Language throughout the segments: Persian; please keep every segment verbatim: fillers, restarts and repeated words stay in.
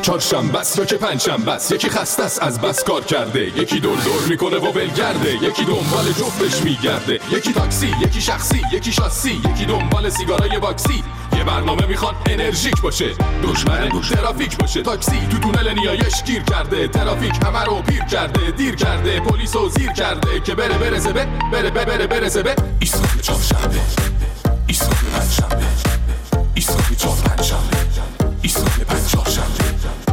چهارشنبه است یا که پنجشنبه است، یکی خسته است از بس کار کرده، یکی دور دور میکنه و ولگرده، یکی دنبال جفتش میگرده، یکی تاکسی، یکی شخصی، یکی شاسی، یکی دنبال سیگارای باکسی. یه برنامه میخوان انرژیک باشه، دشمن ترافیک باشه. تاکسی تو تونل نیایش گیر کرده، ترافیک همه رو پیر کرده، دیر کرده، پلیسو زیر کرده که بره برسه به بره بره برسه به ایستگاه چهارشنبه، ایستگاه پنجشنبه، ایستگاه چهار پنجشنبه، ایستگاه پنجشنبه.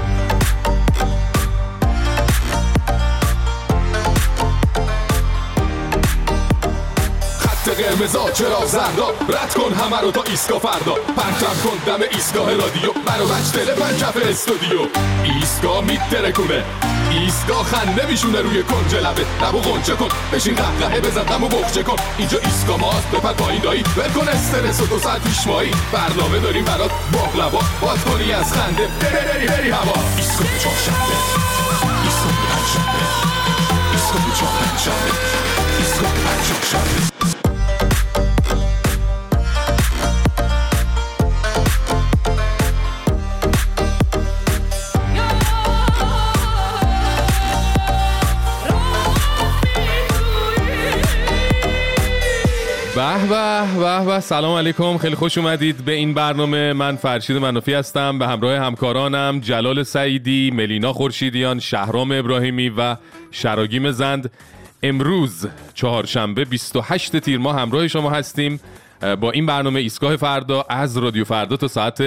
قرمزا چرا زردا، رد کن همه رو تا ایستگاه فردا، پرتم کن دم ایستگاه رادیو، منو بچ دل پنجف استودیو. ایستگاه میترکونه، ایستگاه خنده میشونه روی کنج لبه، لبو غنچه کن بشین قهقهه بزن دمو بخچه کن. اینجا ایستگاه ماست بپر پایین دایی، ول کن استرس و دو ساعت پیش مایی، برنامه داریم برات باقلوا، باز کنی از خنده بری بری هوا. ایستگاه چهارشنبه، ایستگاه پنجشنبه، ایستگاه چهار پنجشنبه، ایستگاه پنجشنبه. به به به به، سلام علیکم، خیلی خوش اومدید به این برنامه. من فرشید منافی هستم به همراه همکارانم جلال سعیدی، ملینا خورشیدیان، شهرام ابراهیمی و شراگیم زند. امروز چهارشنبه بیست و هشتم تیر ماه همراه شما هستیم با این برنامه ایستگاه فردا از رادیو فردا تا ساعت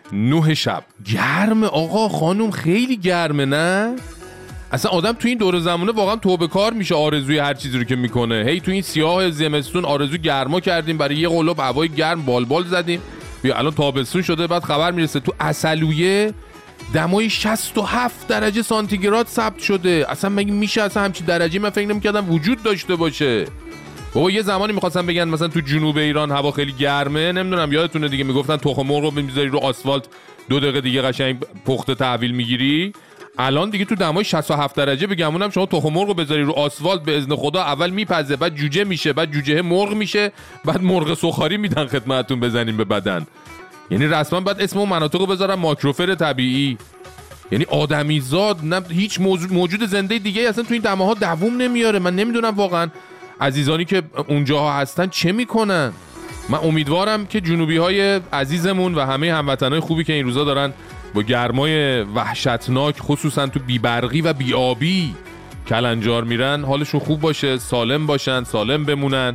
نه شب. گرمه آقا خانوم، خیلی گرمه نه؟ اصلا آدم تو این دور زمانه واقعا توبه کار میشه آرزوی هر چیزی رو که میکنه. هی تو این سیاه زمستون آرزو گرما کردیم، برای یه قلاب هوای گرم بالبال زدیم، بیا الان تابستون شده، بعد خبر میرسه تو عسلویه دمای شصت و هفت درجه سانتیگراد ثبت شده. اصلا مگه میشه اصلا همچین درجه؟ من فکر نمی‌کردم وجود داشته باشه. بابا یه زمانی می‌خواستم بگن مثلا تو جنوب ایران هوا خیلی گرمه، نمیدونم یادتونه دیگه، میگفتن تخم مرغ رو میذاری رو آسفالت دو دقیقه دیگه قشنگ پخته تحویل میگیری. الان دیگه تو دمای شصت و هفت درجه بگمونم شما تخم مرغ رو بذاری رو آسفالت به اذن خدا اول میپزه، بعد جوجه میشه، بعد جوجه مرغ میشه، بعد مرغ سوخاری میدن خدمتتون بزنین به بدن. یعنی رسما بعد اسم اون مناطق رو بذارن ماکروفر طبیعی. یعنی آدمیزاد نه هیچ موجود زنده دیگه اصلا تو این دماها دووم نمیاره. من نمیدونم واقعا عزیزانی که اونجاها هستن چه میکنن. من امیدوارم که جنوبی های عزیزمون و همه هموطنای خوبی که این روزا دارن با گرمای وحشتناک خصوصا تو بیبرقی و بیابی کلنجار میرن حالشون خوب باشه، سالم باشن، سالم بمونن.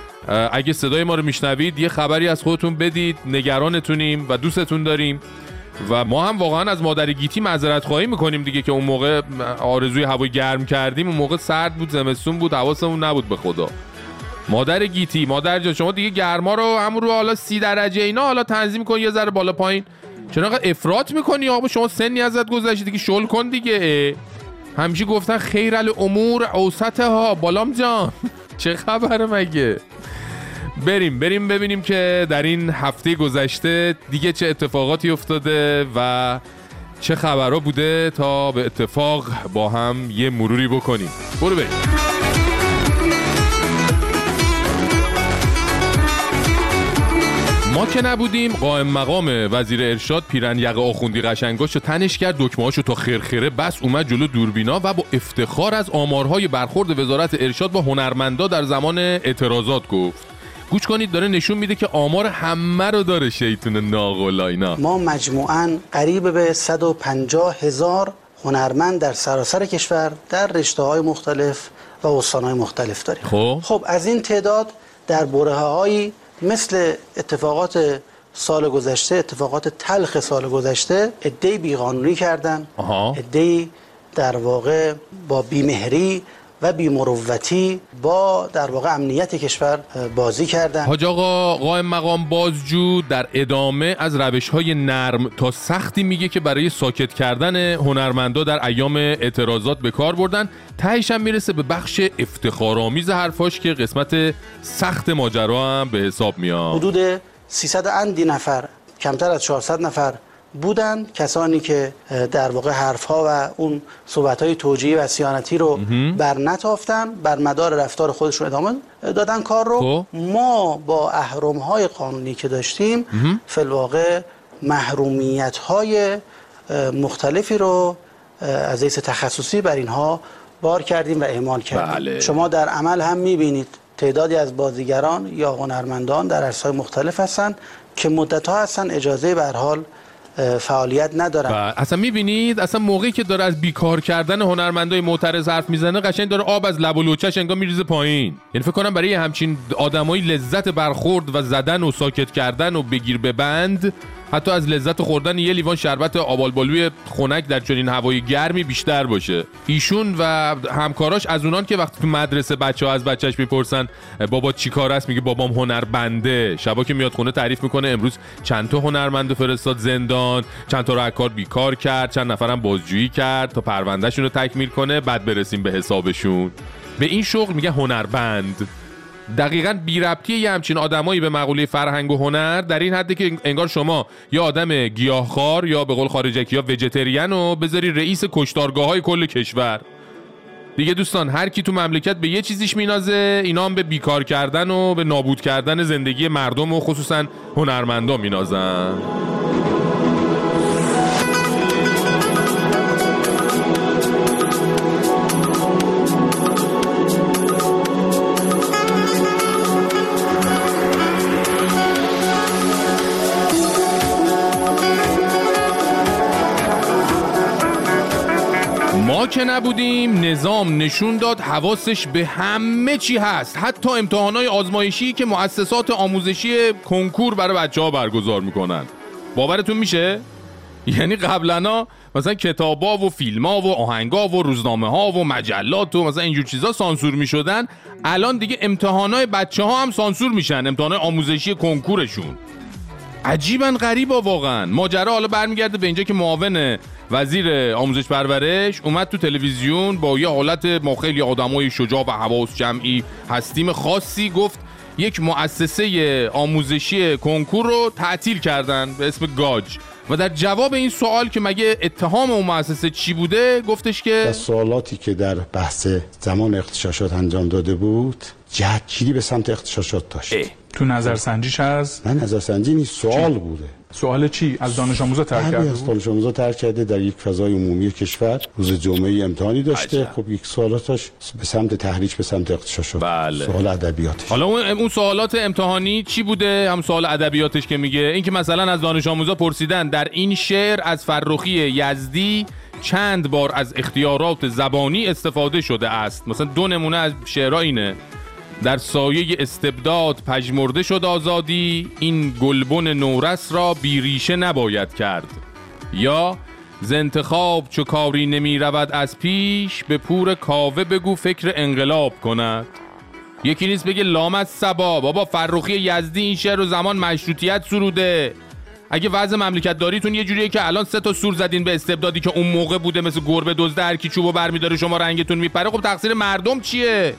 اگه صدای ما رو میشنوید یه خبری از خودتون بدید، نگرانتونیم و دوستتون داریم و ما هم واقعا از مادر گیتی معذرت خواهی میکنیم دیگه که اون موقع آرزوی هوای گرم کردیم، اون موقع سرد بود، زمستون بود، حواسمون نبود به خدا. مادر گیتی، مادر جان شما دیگه گرما رو همون رو حالا سی درجه اینا حالا تنظیم کن یه ذره بالا پایین. چرا انقدر افراط میکنی آقا؟ شما سنی ازت گذشته دیگه، شل کن دیگه. همیشه گفتن خیر الامور اوسطها بالام جان. چه خبره مگه؟ بریم بریم ببینیم که در این هفته گذشته دیگه چه اتفاقاتی افتاده و چه خبرها بوده تا به اتفاق با هم یه مروری بکنیم. برو بریم. ما که نبودیم، قائم مقام وزیر ارشاد پیرن یقه آخوندی قشنگاشو تنش کرد، دکمه‌هاشو تا خرخره بس، اومد جلو دوربینا و با افتخار از آمارهای برخورد وزارت ارشاد با هنرمندا در زمان اعتراضات گفت. گوش کنید، داره نشون میده که آمار همه رو داره شیطون ناقلا اینا. ما مجموعاً قریب به صد و پنجاه هزار هنرمند در سراسر کشور در رشته‌های مختلف و استان‌های مختلف داریم. خب خب از این تعداد در برهه‌هایی مثل اتفاقات سال گذشته، اتفاقات تلخ سال گذشته، عده‌ای بیقانونی کردن، عده‌ای در واقع با بیمهری و بیمروتی با در واقع امنیت کشور بازی کردن. حاج آقا قائم مقام بازجو در ادامه از روش‌های نرم تا سختی میگه که برای ساکت کردن هنرمندا در ایام اعتراضات به کار بردن. تهش هم میرسه به بخش افتخارآمیز حرفاش که قسمت سخت ماجرا هم به حساب میاد. حدود سیصد اندی نفر، کمتر از چهارصد نفر بودن کسانی که در واقع حرفها و اون صحبت‌های توجیهی و صیانتی رو بر نتافتن، بر مدار رفتار خودشون ادامه دادن کار رو. خب. ما با اهرم‌های قانونی که داشتیم فی الواقع محرومیت‌های مختلفی رو از حیث تخصصی بر اینها بار کردیم و اعمال کردیم. بله. شما در عمل هم می‌بینید تعدادی از بازیگران یا هنرمندان در عرصه‌های مختلف هستند که مدت‌ها هستن اجازه به هر حال فعالیت ندارن. اصلا میبینید اصلا موقعی که داره از بیکار کردن هنرمندای معترض حرف میزنه قشنگ داره آب از لب و لوچش انگار میریزه پایین. یعنی فکر کنم برای همچین آدمایی لذت برخورد و زدن و ساکت کردن و بگیر ببند حتی از لذت خوردن یه لیوان شربت آبالبالوی خنک در چنین هوای گرمی بیشتر باشه. ایشون و همکاراش از اونان که وقتی تو مدرسه بچه‌ها از بچه‌اش میپرسن بابا چیکار است، میگه بابام هنربنده. شبا که میاد خونه تعریف میکنه امروز چند تا هنرمند فرستاد زندان، چند تا رو از کار بیکار کرد، چند نفرم بازجویی کرد تا پروندهشون رو تکمیل کنه، بعد برسیم به حسابشون. به این شغل میگه هنربند. دقیقاً بی ربطی یه همچین آدمایی به مقوله فرهنگ و هنر در این حده که انگار شما یه آدم گیاهخوار یا به قول خارجکی ها ویژیتریان رو بذاری رئیس کشتارگاه‌های کل کشور. دیگه دوستان هر کی تو مملکت به یه چیزیش مینازه، اینا هم به بیکار کردن و به نابود کردن زندگی مردم و خصوصاً هنرمندا مینازن. ما که نبودیم نظام نشون داد حواسش به همه چی هست، حتی امتحانات آزمایشی که مؤسسات آموزشی کنکور برای بچه‌ها برگزار میکنن. باورتون میشه؟ یعنی قبلنا مثلا کتابا و فیلم‌ها و آهنگا و روزنامه‌ها و مجلات و مثلا اینجور چیزا سانسور میشدن، الان دیگه امتحانات بچه‌ها هم سانسور میشن، امتحانات آموزشی کنکورشون. عجیباً غریبا واقعاً. ماجرا حالا برمیگرده به اینجا که معاون وزیر آموزش پرورش اومد تو تلویزیون با یه حالت ما خیلی آدمای شجاع و حواس جمعی هستیم خاصی گفت یک مؤسسه آموزشی کنکور رو تعطیل کردن به اسم گاج و در جواب این سوال که مگه اتهام اون مؤسسه چی بوده گفتش که از سوالاتی که در بحث زمان اغتشاشات انجام داده بود جهتگیری به سمت اغتشاشات داشت. تو نظرسنجیش هست؟ نه نظرسنجی نیست، سوال چی؟ بوده. سوال چی؟ از دانش آموزا ترک کرده بود؟ از دانش آموزا ترک کرده در یک فضای عمومی کشور روز جمعه امتحانی داشته. عجب. خب یک سوالاتش به سمت تحریک به سمت اغتشاشات. بله. سوال ادبیاتش. حالا اون اون سوالات امتحانی چی بوده؟ هم سوال ادبیاتش که میگه این که مثلا از دانش آموزا پرسیدن در این شعر از فرخی یزدی چند بار از اختیارات زبانی استفاده شده است. مثلا دو نمونه از شعرها اینه: در سایه استبداد پژمرده شد آزادی، این گلبن نورس را بی ریشه نباید کرد. یا ز انتخاب چو کاری نمی رود از پیش، به پور کاوه بگو فکر انقلاب کند. یکی نیست بگه لامت صبا بابا فرخی یزدی این شعر رو زمان مشروطیت سروده. اگه وضع مملکت داریتون یه جوریه که الان سه تا سور زدین به استبدادی که اون موقع بوده، مثل گربه دزده هر کی چوبو برمی‌داره شما رنگتون میپره، خب تقصیر مردم چیه؟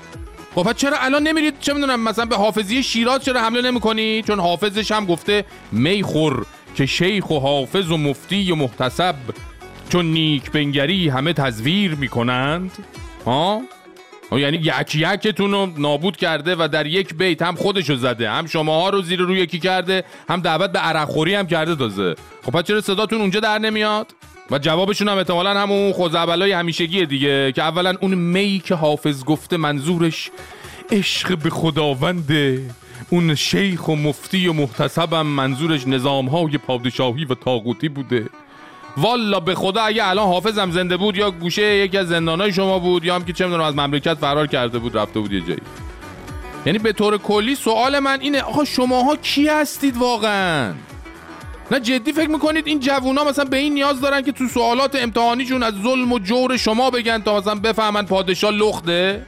خب چرا الان نمیرید چه میدونم مثلا به حافظی شیراز چرا حمله نمیکنی؟ چون حافظش هم گفته میخور که شیخ و حافظ و مفتی و محتسب چون نیک بنگری همه تزویر میکنند. ها؟ یعنی یک یکتون رو نابود کرده و در یک بیت هم خودشو زده، هم شماها رو زیر روی یکی کرده، هم دعوت به عرق خوری هم کرده تازه. خب چرا صداتون اونجا در نمیاد؟ و جوابشون هم احتمالاً همون خزعبلای همیشگیه دیگه که اولا اون می که حافظ گفته منظورش عشق به خداونده، اون شیخ و مفتی و محتسبم منظورش نظامهای پادشاهی و طاغوتی بوده. والا به خدا اگه الان حافظم زنده بود یا گوشه یکی از زندانای شما بود یا هم که چه میدونم از مملکت فرار کرده بود رفته بود یه جایی. یعنی به طور کلی سوال من اینه آقا شماها کی هستید واقعاً؟ نه جدی فکر میکنید این جوونا مثلا به این نیاز دارن که تو سوالات امتحانیشون از ظلم و جور شما بگن تا مثلا بفهمن پادشاه لخته؟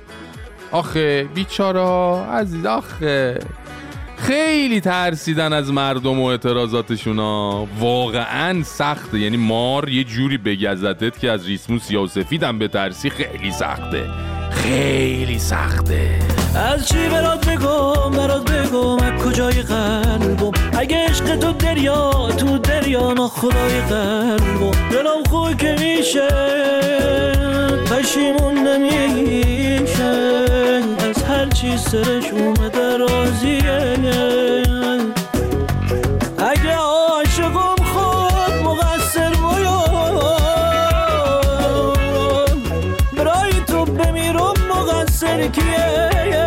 آخه بیچارا عزیز، آخه خیلی ترسیدن از مردم و اعتراضاتشون ها. واقعا سخته، یعنی مار یه جوری بگزدت که از ریسمون سیاه و سفیدم بترسی خیلی سخته، خیلی سخته. از چی برات بگم برات بگم از کجای قلبم، اگه عشق تو دریا تو دریا نا خدای قلبم، دلم خوی که میشه پشیمون نمیشه، از هر چی سرش اومده راضیه. اگه عاشقم خود مقصر باید مقصر کیه؟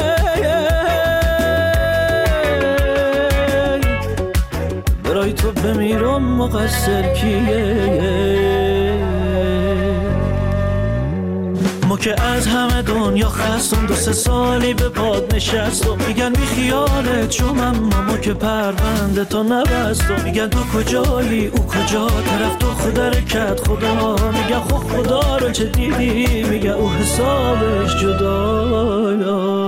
برای تو بمیرم مقصر کیه؟ ما که از همه دنیا خستم، دو سه سالی به باد نشستم، میگن بی خیالت شم اما ما که پرونده تا نبستم، میگن تو کجایی او کجا، طرف تو خدا رکت خدا، میگن خب خدا رو چه دیدی، میگن او حسابش جدا.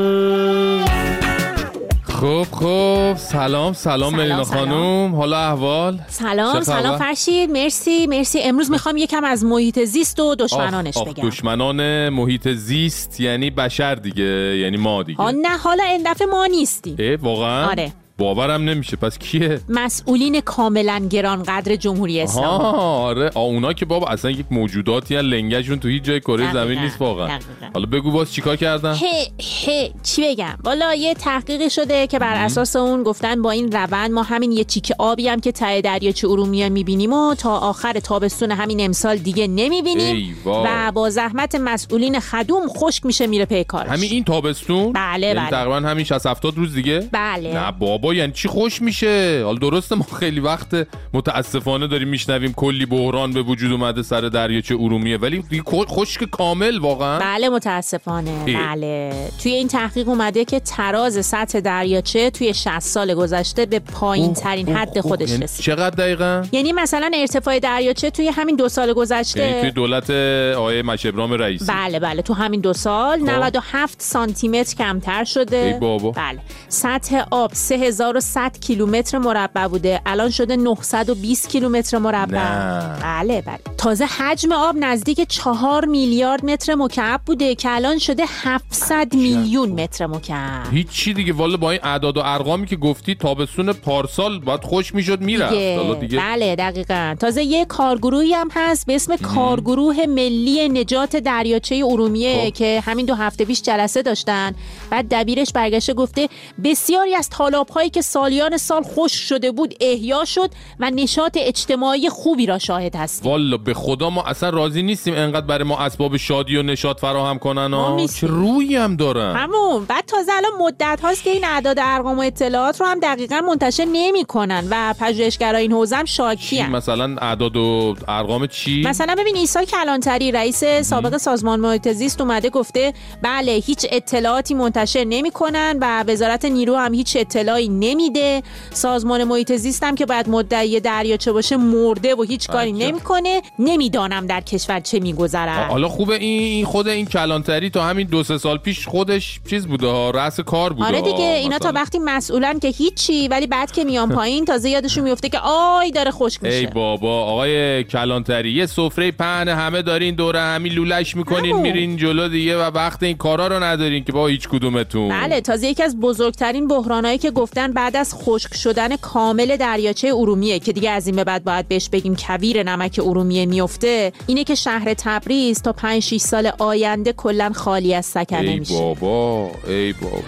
خب خب سلام سلام ملینا خانوم، حالا احوال؟ سلام سلام فرشید، مرسی مرسی. امروز میخوام یکم از محیط زیست و دشمنانش آخ بگم. دشمنان محیط زیست یعنی بشر دیگه، یعنی ما دیگه. آه نه، حالا این دفعه ما نیستیم. اه واقعا؟ آره باورم نمیشه. پس کیه؟ مسئولین کاملا گرانقدر جمهوری اسلامی. آره آه اونا که بابا اصلا یک موجوداتی هستن لنگشون تو هیچ جای کره زمین نیست واقعا. حالا بگو باز چیکار کردن؟ هه هه چی بگم؟ والا یه تحقیقی شده که بر اساس اون گفتن با این روند ما همین یه چیک آبی هم که ته دریاچه ارومیه میبینیم و تا آخر تابستون همین امسال دیگه نمیبینیم و با زحمت مسئولین خدوم خشک میشه میره پی کارش. همین این تابستون؟ بله بله. تقریبا همین شصت هفتاد روز دیگه؟ بله. نه بابا یعنی چی خوش میشه؟ حالا درسته ما خیلی وقت متاسفانه داریم میشنویم کلی بحران به وجود اومده سر دریاچه ارومیه، ولی خشک کامل واقعا؟ بله متاسفانه. ای. بله توی این تحقیق اومده که تراز سطح دریاچه توی شصت سال گذشته به پایین ترین حد خودش یعنی رسید. چقدر دقیقاً؟ یعنی مثلا ارتفاع دریاچه توی همین دو سال گذشته، یعنی توی دولت آقای مشهبرام رئیسی، بله بله تو همین دو سال نود و هفت سانتی متر کمتر شده. ای بابا. بله سطح آب سه هزار و صد کیلومتر مربع بوده، الان شده نهصد و بیست کیلومتر مربع. بله بله. تازه حجم آب نزدیک چهار میلیارد متر مکعب بوده که الان شده هفتصد میلیون متر مکعب. هیچ دیگه والا با این اعداد و ارقامی که گفتی تابستون پارسال باید خوش میشد میرفت. حالا دیگه بله دقیقاً. تازه یه کارگروهی هم هست به اسم کارگروه ملی نجات دریاچه ارومیه خب. که همین دو هفته پیش جلسه داشتن، بعد دبیرش برگشته گفته بسیاری از تالاب‌هایی که سالیان سال خشک شده بود احیا شد و نشاط اجتماعی خوبی را شاهد هستیم. والا به خدا ما اصلا راضی نیستیم انقدر برای ما اسباب شادی و نشاط فراهم کنن ها. چه رویی هم دارن همون. بعد تازه الان مدت هاست که این اعداد ارقام و اطلاعات رو هم دقیقاً منتشر نمی‌کنن و پژوهشگرای این حوزه هم شاکی‌ان. مثلا اعداد و ارقام چی؟ مثلا ببین عیسی کلانتری رئیس سابق سازمان محیط زیست اومده گفته بله هیچ اطلاعاتی منتشر نمی‌کنن و وزارت نیرو هم هیچ اطلاعی نمیده. سازمان محیط زیست هم که باید مدعی دریاچه باشه مرده و هیچ کاری نمیکنه. نمیدانم در کشور چه میگذره. حالا خوبه این خود این کلانتری تا همین دو سه سال پیش خودش چیز بوده ها، رأس کار بوده. آره دیگه اینا تا وقتی مسئولن که هیچی، ولی بعد که میان پایین تازه یادشون میفته که آی داره خشک میشه. ای بابا آقای کلانتری یه سفره پهن همه دارین دوره همین لولش میکنین همون. میرین جلو دیگه و وقت این کارا رو ندارین که با هیچ کدومتون. بله تازه یکی از بزرگترین بحرانایی که گفتن بعد از خشک شدن کامل دریاچه ارومیه که دیگه از این به بعد باید بهش بگیم کویر نمک ارومیه میفته، اینه که شهر تبریز تا پنج شش سال آینده کلا خالی از سکنه ای میشه. ای بابا ای بابا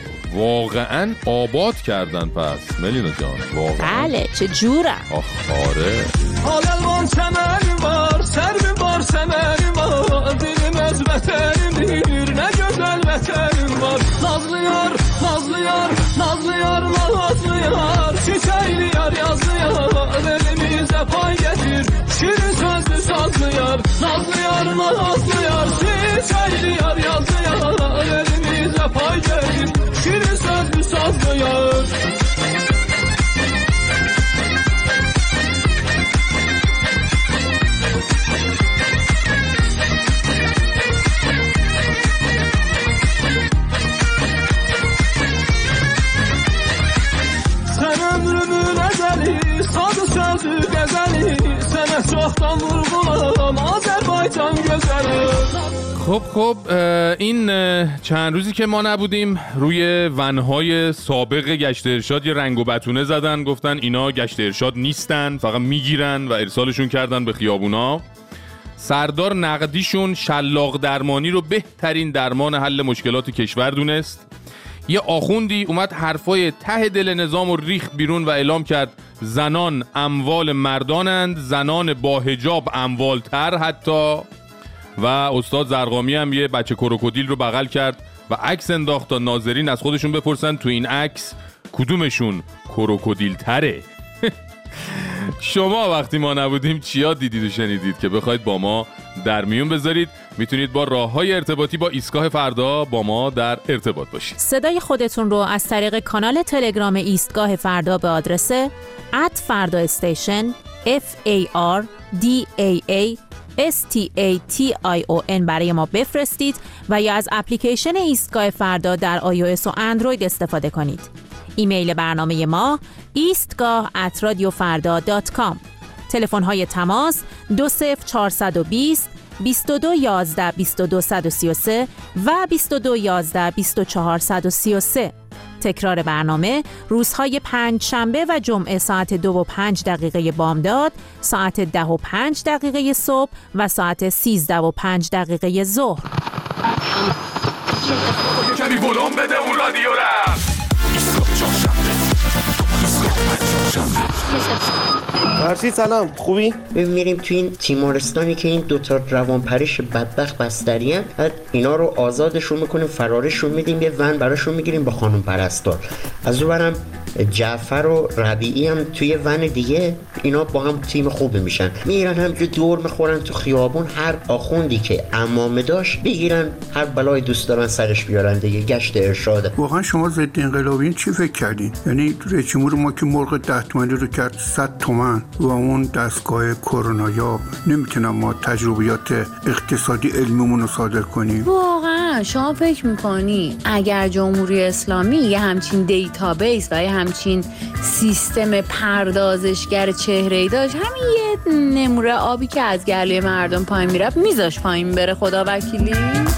واقعا آباد کردن پس ملینا جان واقعا. بله چه جورم. آخ آره. حالا وان سمن بار سر به بار سمن بار دیرم از وطن دیر نگذل وطن بار نازlı yar nazlı yar nazlı yar nazlı yar çiçeğli yar yazlı yar elimize pay getir şirin sözlü sazlı yar nazlı yar nazlı yar çiçeğli yar yazlı yar elimize pay getir şirin sözlü sazlı yar. خب خب این چند روزی که ما نبودیم روی ونهای سابق گشت ارشاد یه رنگ و بتونه زدن، گفتن اینا گشت ارشاد نیستن فقط میگیرن و ارسالشون کردن به خیابونا. سردار نقدیشون شلاق درمانی رو بهترین درمان حل مشکلات کشور دونست. یه آخوندی اومد حرفای ته دل نظام رو ریخ بیرون و اعلام کرد زنان اموال مردانند، زنان با حجاب اموالتر حتی. و استاد زرقامی هم یه بچه کروکودیل رو بغل کرد و عکس انداخت تا ناظرین از خودشون بپرسن تو این عکس کدومشون کروکودیل تره. شما وقتی ما نبودیم چیا دیدید و شنیدید که بخواید با ما در میون بذارید؟ میتونید با راه‌های ارتباطی با ایستگاه فردا با ما در ارتباط باشید. صدای خودتون رو از طریق کانال تلگرام ایستگاه فردا به آدرس ات فردا استیشن اف ای آر دی ای ای اس تی ای تی آی او ان برای ما بفرستید و یا از اپلیکیشن ایستگاه فردا در آی او اس و اندروید استفاده کنید. ایمیل برنامه ما ایستگاه ات رادیو فردا دات کام. تلفن های تماس دو صفر چهارصد و بیست بیست و دو یازده بیست و دو صد و سی و سه و بیست و دو یازده بیست و چهار صد و سی و سه. تکرار برنامه روزهای پنج شنبه و جمعه ساعت دو و پنج دقیقه بامداد، ساعت ده و پنج دقیقه صبح و ساعت سیزده و پنج دقیقه ظهر. کمی ولوم بده اون رادیو را. فرشید سلام، خوبی؟ میریم تو این تیمارستانی که این دوتا روانپریش بدبخت بستری هن، بعد اینا رو آزادشون میکنیم، فرارشون میدیم، یه ون براشون میگیریم با خانم پرستار. از اون برم جعفر و ربیعی هم توی ون دیگه، اینا با هم تیم خوبی میشن، میرن همجور دور میخورن تو خیابون، هر آخوندی که عمامه داشت بگیرن، هر بلای دوست دارن سرش بیارن دیگه. گشت ارشاده. واقعا شما ضد انقلابیین چی فکر کردین؟ یعنی رژیم ما که مرغ ده تومانی رو کرد صد تومن و اون دستگاه کرونایا، نمیتونم ما تجربیات اقتصادی علمیمون رو صادر کنیم؟ واقعا شما فکر میکنی اگر جمهوری اسلامی یه همچین دیتابیس و یه همچین سیستم پردازشگر چهره‌ای داشت، همین یه نمره آبی که از گلوی مردم پایین میرفت میذاش پایین بره؟ خدا وکیلی.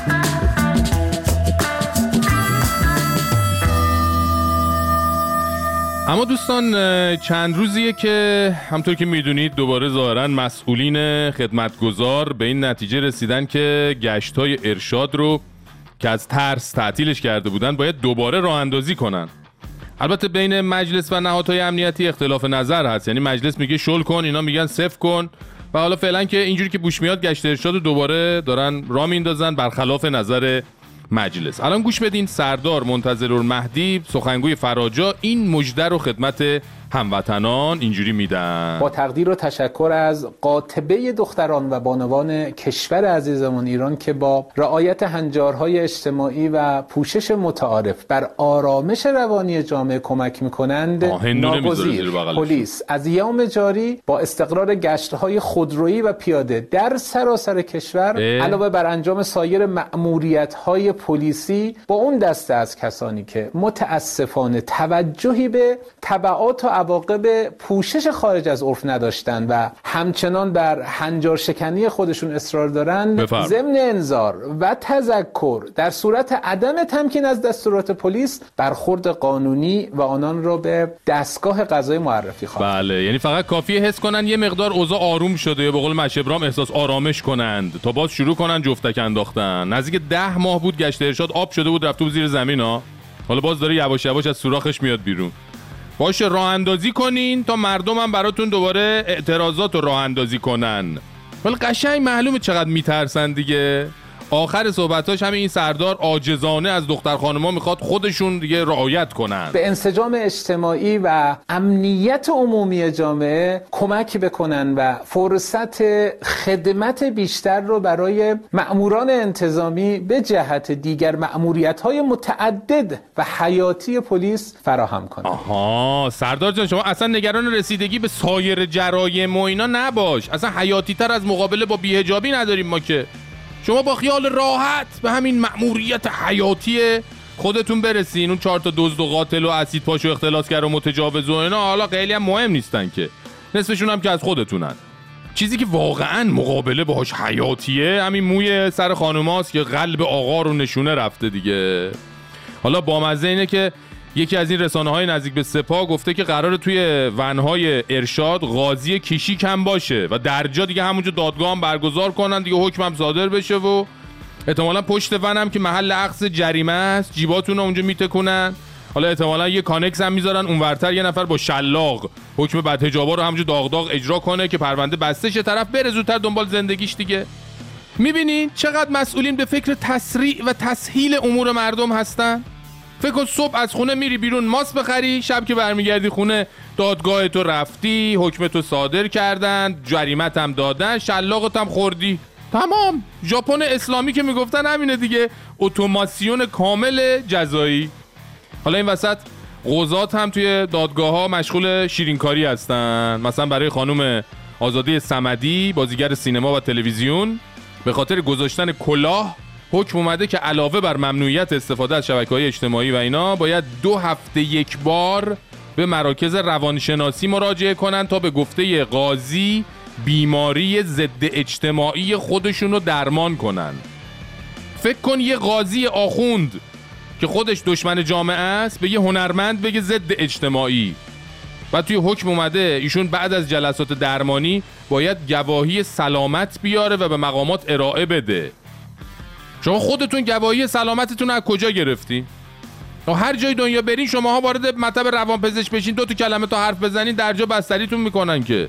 اما دوستان چند روزیه که همطور که میدونید دوباره ظاهراً مسئولین خدمتگزار به این نتیجه رسیدن که گشت‌های ارشاد رو که از ترس تعطیلش کرده بودن باید دوباره راه اندازی کنن. البته بین مجلس و نهادهای امنیتی اختلاف نظر هست، یعنی مجلس میگه شل کن، اینا میگن صفر کن و حالا فعلا که اینجوری که بوش میاد گشت ارشاد رو دوباره دارن راه میندازن برخلاف نظر مجلس. الان گوش بدین سردار منتظرالمهدی سخنگوی فراجا این مژده رو خدمت هموطنان اینجوری میدن: با تقدیر و تشکر از قاطبه دختران و بانوان کشور عزیزمون ایران که با رعایت هنجارهای اجتماعی و پوشش متعارف بر آرامش روانی جامعه کمک میکنند، ناگزیر پلیس از یوم جاری با استقرار گشت‌های خودرویی و پیاده در سراسر کشور علاوه بر انجام سایر مأموریت‌های پلیسی با اون دسته از کسانی که متاسفانه توجهی به تبعات و عواقب پوشش خارج از عرف نداشتن و همچنان بر هنجار شکنی خودشون اصرار دارند، ضمن انذار و تذکر در صورت عدم تمکین از دستورات پلیس برخورد قانونی و آنان را به دستگاه قضایی معرفی خواهند. بله، یعنی فقط کافیه حس کنن یه مقدار اوضاع آروم شده یا به قول مشبرام احساس آرامش کنند تا باز شروع کنن جفتک انداختن. نزدیک ده ماه بود گشت ارشاد آب شده بود رفته بود زیر زمین ها، حالا باز داره یواش یواش از سوراخش میاد بیرون. باشه راه اندازی کنین تا مردم هم براتون دوباره اعتراضات رو راه اندازی کنن. ولی قشنگ معلومه چقدر میترسن دیگه. آخر صحبتاش همین این سردار عاجزانه از دختر خانم‌ها میخواد خودشون دیگه رعایت کنن، به انسجام اجتماعی و امنیت عمومی جامعه کمک بکنن و فرصت خدمت بیشتر رو برای مأموران انتظامی به جهت دیگر مأموریت‌های متعدد و حیاتی پلیس فراهم کنن. آها سردار جان، شما اصلا نگران رسیدگی به سایر جرایم و اینا نباش، اصلا حیاتی تر از مقابله با بی‌حجابی نداریم ما که. شما با خیال راحت به همین مأموریت حیاتی خودتون برسین. اون چهار تا دزد و قاتل و اسید پاش و اختلاسگر و متجاوز و اینا حالا خیلی هم مهم نیستن که، نصفشون هم که از خودتونن. چیزی که واقعا مقابله باهاش حیاتیه همین موی سر خانوماست که قلب آقا رو نشونه رفته دیگه. حالا بامزه اینه که یکی از این رسانه‌های نزدیک به سپاه گفته که قراره توی ونهای ارشاد قاضی کشی کم باشه و درجا دیگه همونجا دادگاه هم برگزار کنن دیگه، حکم هم صادر بشه و احتمالاً پشت ون هم که محل اخذ جریمه است جیباتون رو اونجا میتکونن. حالا احتمالاً یه کانکس هم میذارن اونورتر یه نفر با شلاق حکم بدحجابا رو همونجا داغ داغ اجرا کنه که پرونده بسته شه، طرف بره زودتر دنبال زندگیش دیگه. میبینین چقدر مسئولین به فکر تسریع و تسهیل امور مردم هستن؟ فکر کن صبح از خونه میری بیرون ماست بخری، شب که برمیگردی خونه دادگاه تو رفتی، حکم تو صادر کردن، جریمت هم دادن، شلاقت هم خوردی. تمام. ژاپن اسلامی که میگفتن همینه دیگه، اتوماسیون کامل جزایی. حالا این وسط قضات هم توی دادگاه ها مشغول شیرینکاری هستن. مثلا برای خانم آزاده صمدی بازیگر سینما و تلویزیون به خاطر گذاشتن کلاه حکم اومده که علاوه بر ممنوعیت استفاده از شبکه‌های اجتماعی و اینا باید دو هفته یک بار به مراکز روانشناسی مراجعه کنن تا به گفته قاضی بیماری ضد اجتماعی خودشون رو درمان کنن. فکر کن یه قاضی آخوند که خودش دشمن جامعه است به یه هنرمند بگه ضد اجتماعی. و توی حکم اومده ایشون بعد از جلسات درمانی باید گواهی سلامت بیاره و به مقامات ارائه بده. شما خودتون گواهی سلامتتون از کجا گرفتی؟ هر جای دنیا برین شماها وارد مطب روانپزشک بشین دو تا کلمه تا حرف بزنین درجا بستریتون میکنن که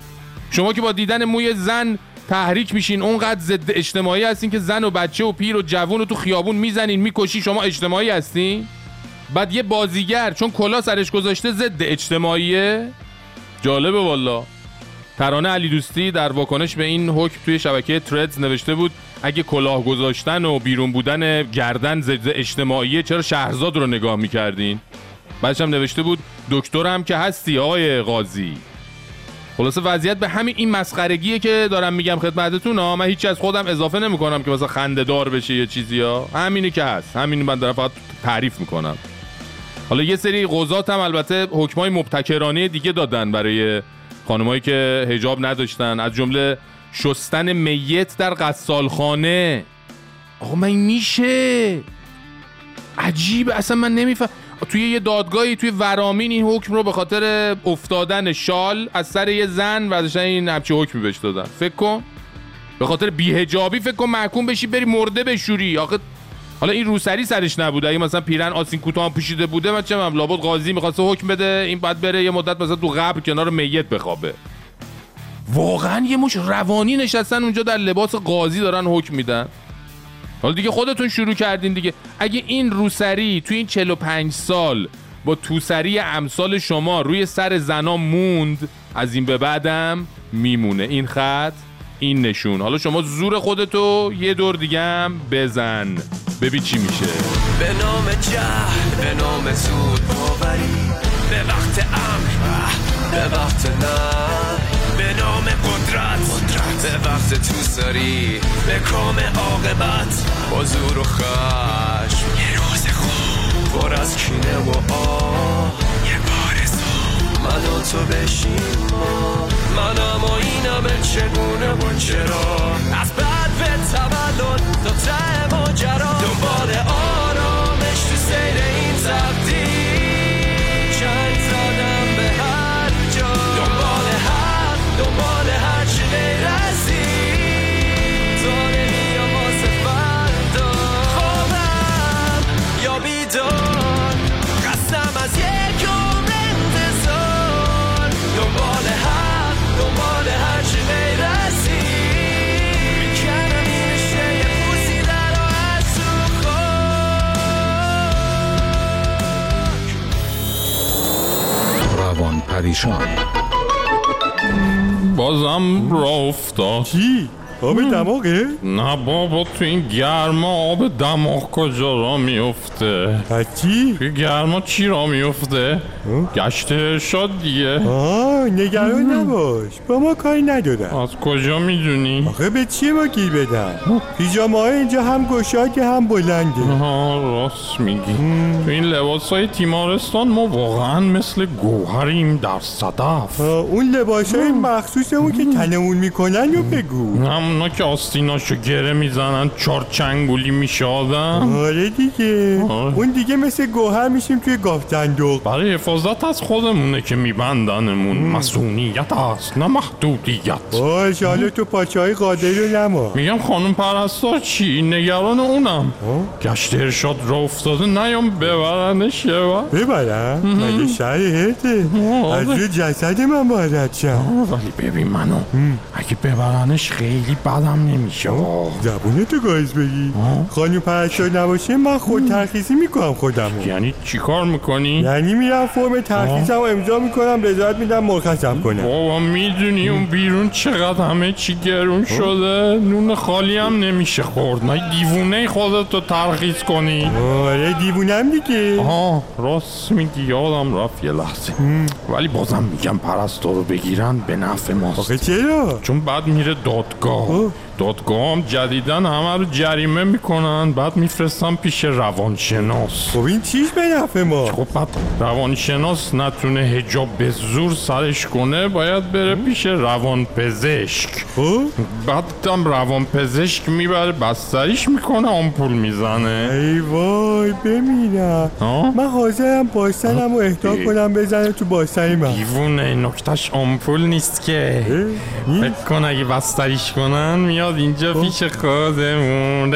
شما که با دیدن موی زن تحریک میشین اونقدر ضد اجتماعی هستین که زن و بچه و پیر و جوون رو تو خیابون میزنین میکشی، شما اجتماعی هستین؟ بعد یه بازیگر چون کلا سرش گذاشته ضد اجتماعیه؟ جالبه والا. ترانه علی دوستی در واکنش به این حکم توی شبکه تردز نوشته بود اگه کلاه گذاشتن و بیرون بودن گردن ضد اجتماعیه چرا شهرزاد رو نگاه میکردین؟ بعدش هم نوشته بود دکترم که هستی آقای قاضی. خلاصه وضعیت به همین این مسخرگیه که دارم میگم خدمتتون ها. من هیچی از خودم اضافه نمیکنم که مثلا خنده دار بشه یه چیزی ها، همینی که هست، همین من دارم فقط تعریف میکنم. حالا یه سری قضات هم البته حکمای مبتکرانه دیگه دادن برای خانمایی که حجاب نداشتن، از جمله شستن میت در غسالخانه. آقا من میشه عجیبه اصلا، من نمیفهم. توی یه دادگاهی توی ورامین این حکم رو به خاطر افتادن شال از سر یه زن واسه این همچی حکمی بهش دادن. فکر کن به خاطر بی‌حجابی فکر کن محکوم بشی بری مرده بشوری. آخه حالا این روسری سرش نبوده، اگه مثلا پیرن آستین کوتاه هم پوشیده بوده من چه می‌دونم لابد قاضی می‌خواسته حکم بده این بعد بره یه مدت مثلا تو قبر کنار میت بخوابه. واقعا یه مش روانی نشستن اونجا در لباس قاضی دارن حکم میدن. حالا دیگه خودتون شروع کردین دیگه. اگه این روسری تو این چهل و پنج سال با توسری امثال شما روی سر زنا موند، از این به بعدم میمونه این خط، این نشون. حالا شما زور خودتو یه دور دیگه هم بزن ببین چی میشه. به نام جهل، به نام زود باوری، به وقت امر، به وقت نه، به نام قدرت، قدرت، به وقت توسری، به کام عاقبت، با زور و خشم، یه روز خوب پر از کینه و آه، یه بارزو من و تو بشیم ما، منم و اینم چگونه و چرا، از بعد به تولد تا ته ماجرا، دنبال آرامش تو سیر این تقدیر، چنگ زدم به هر جا، دنبال حق، دنبال هر چی غیر از این، تا نمیام واسه فردا، خوابم یا بیدار، قسم از یک عمر انتظار، دنبال حق، دنبال هر چی غیر از این، میکنم این رشته یه پوسی در و از تو خاک. روان پریشان بازم راه افتاد. چی؟ آب دماغه؟ نه بابا تو این گرما آب دماغ کجا را میفته؟ چی؟ توی گرما چی را میفته؟ گشت ارشاد دیگه. آه نگران نباش، با ما کاری ندارم. از کجا میدونی؟ آخه به چی ما گیر بدم؟ پیجامه های اینجا هم گشاده هم بلنده. آها راست میگی. تو این لباس های تیمارستان ما واقعا مثل گوهریم در صدف. اون لباس های مخصوصمون که تنمون میکنن رو بگو. همونا که آستیناشو گره میزنن چار چنگولی میشه آدم. آره دیگه. آره. اون دیگه مثل گوهر میشیم توی گاف صندوق. برای حفاظت از خودمونه که میبندنمون. مسئولیت است نه محدودیت. باش حالا تو پاچه های قادری رو نما. میگم خانم پرستار چی؟ نگران اونم. گشت ارشاد را افتاده نیام ببرنش یه بار. ببرم؟ مگه شهر هرته؟ از روی جسد من باید شم. ولی ببین منو اگه ببرنش خیلی بعدم نمیشه. زبونتو گاز بگی. خانم پرستار نباشه من خود ترخیصی میکنم خودمو. یعنی چی کار میکنی؟ یعنی میرم فرم ترخیصمو امضا میکنم، رضایت میدم مرخصم کنم. بابا میدونی اون بیرون چقدر همه چی گرون شده، نون خالی هم نمیشه خورد. من دیوونه خودتو ترخیص کنی. آره دیوونم دیگه. آها راست میگی، یادم رفت یه لحظه. ولی بازم میگم پرستار رو بگیرن به نفع ماست. آخه چرا؟ چون بعد میره دادگاه. دادگاه هم جدیدن همه رو جریمه میکنن، بعد میفرستن پیش روانشناس. خب این چیش به نفع ما؟ خب بعد روانشناس نتونه حجاب به زور سرش کنه، باید بره پیش روانپزشک. بعد هم روانپزشک میبره بستریش میکنه، آمپول میزنه. ای وای بمیرم. من حاضرم باسنم رو اهدا کنم بزنه تو باسنی من. دیوونه، نکتش آمپول نیست که. فکر کن اگه بستریش کنن میاد اینجا پیش خودمون.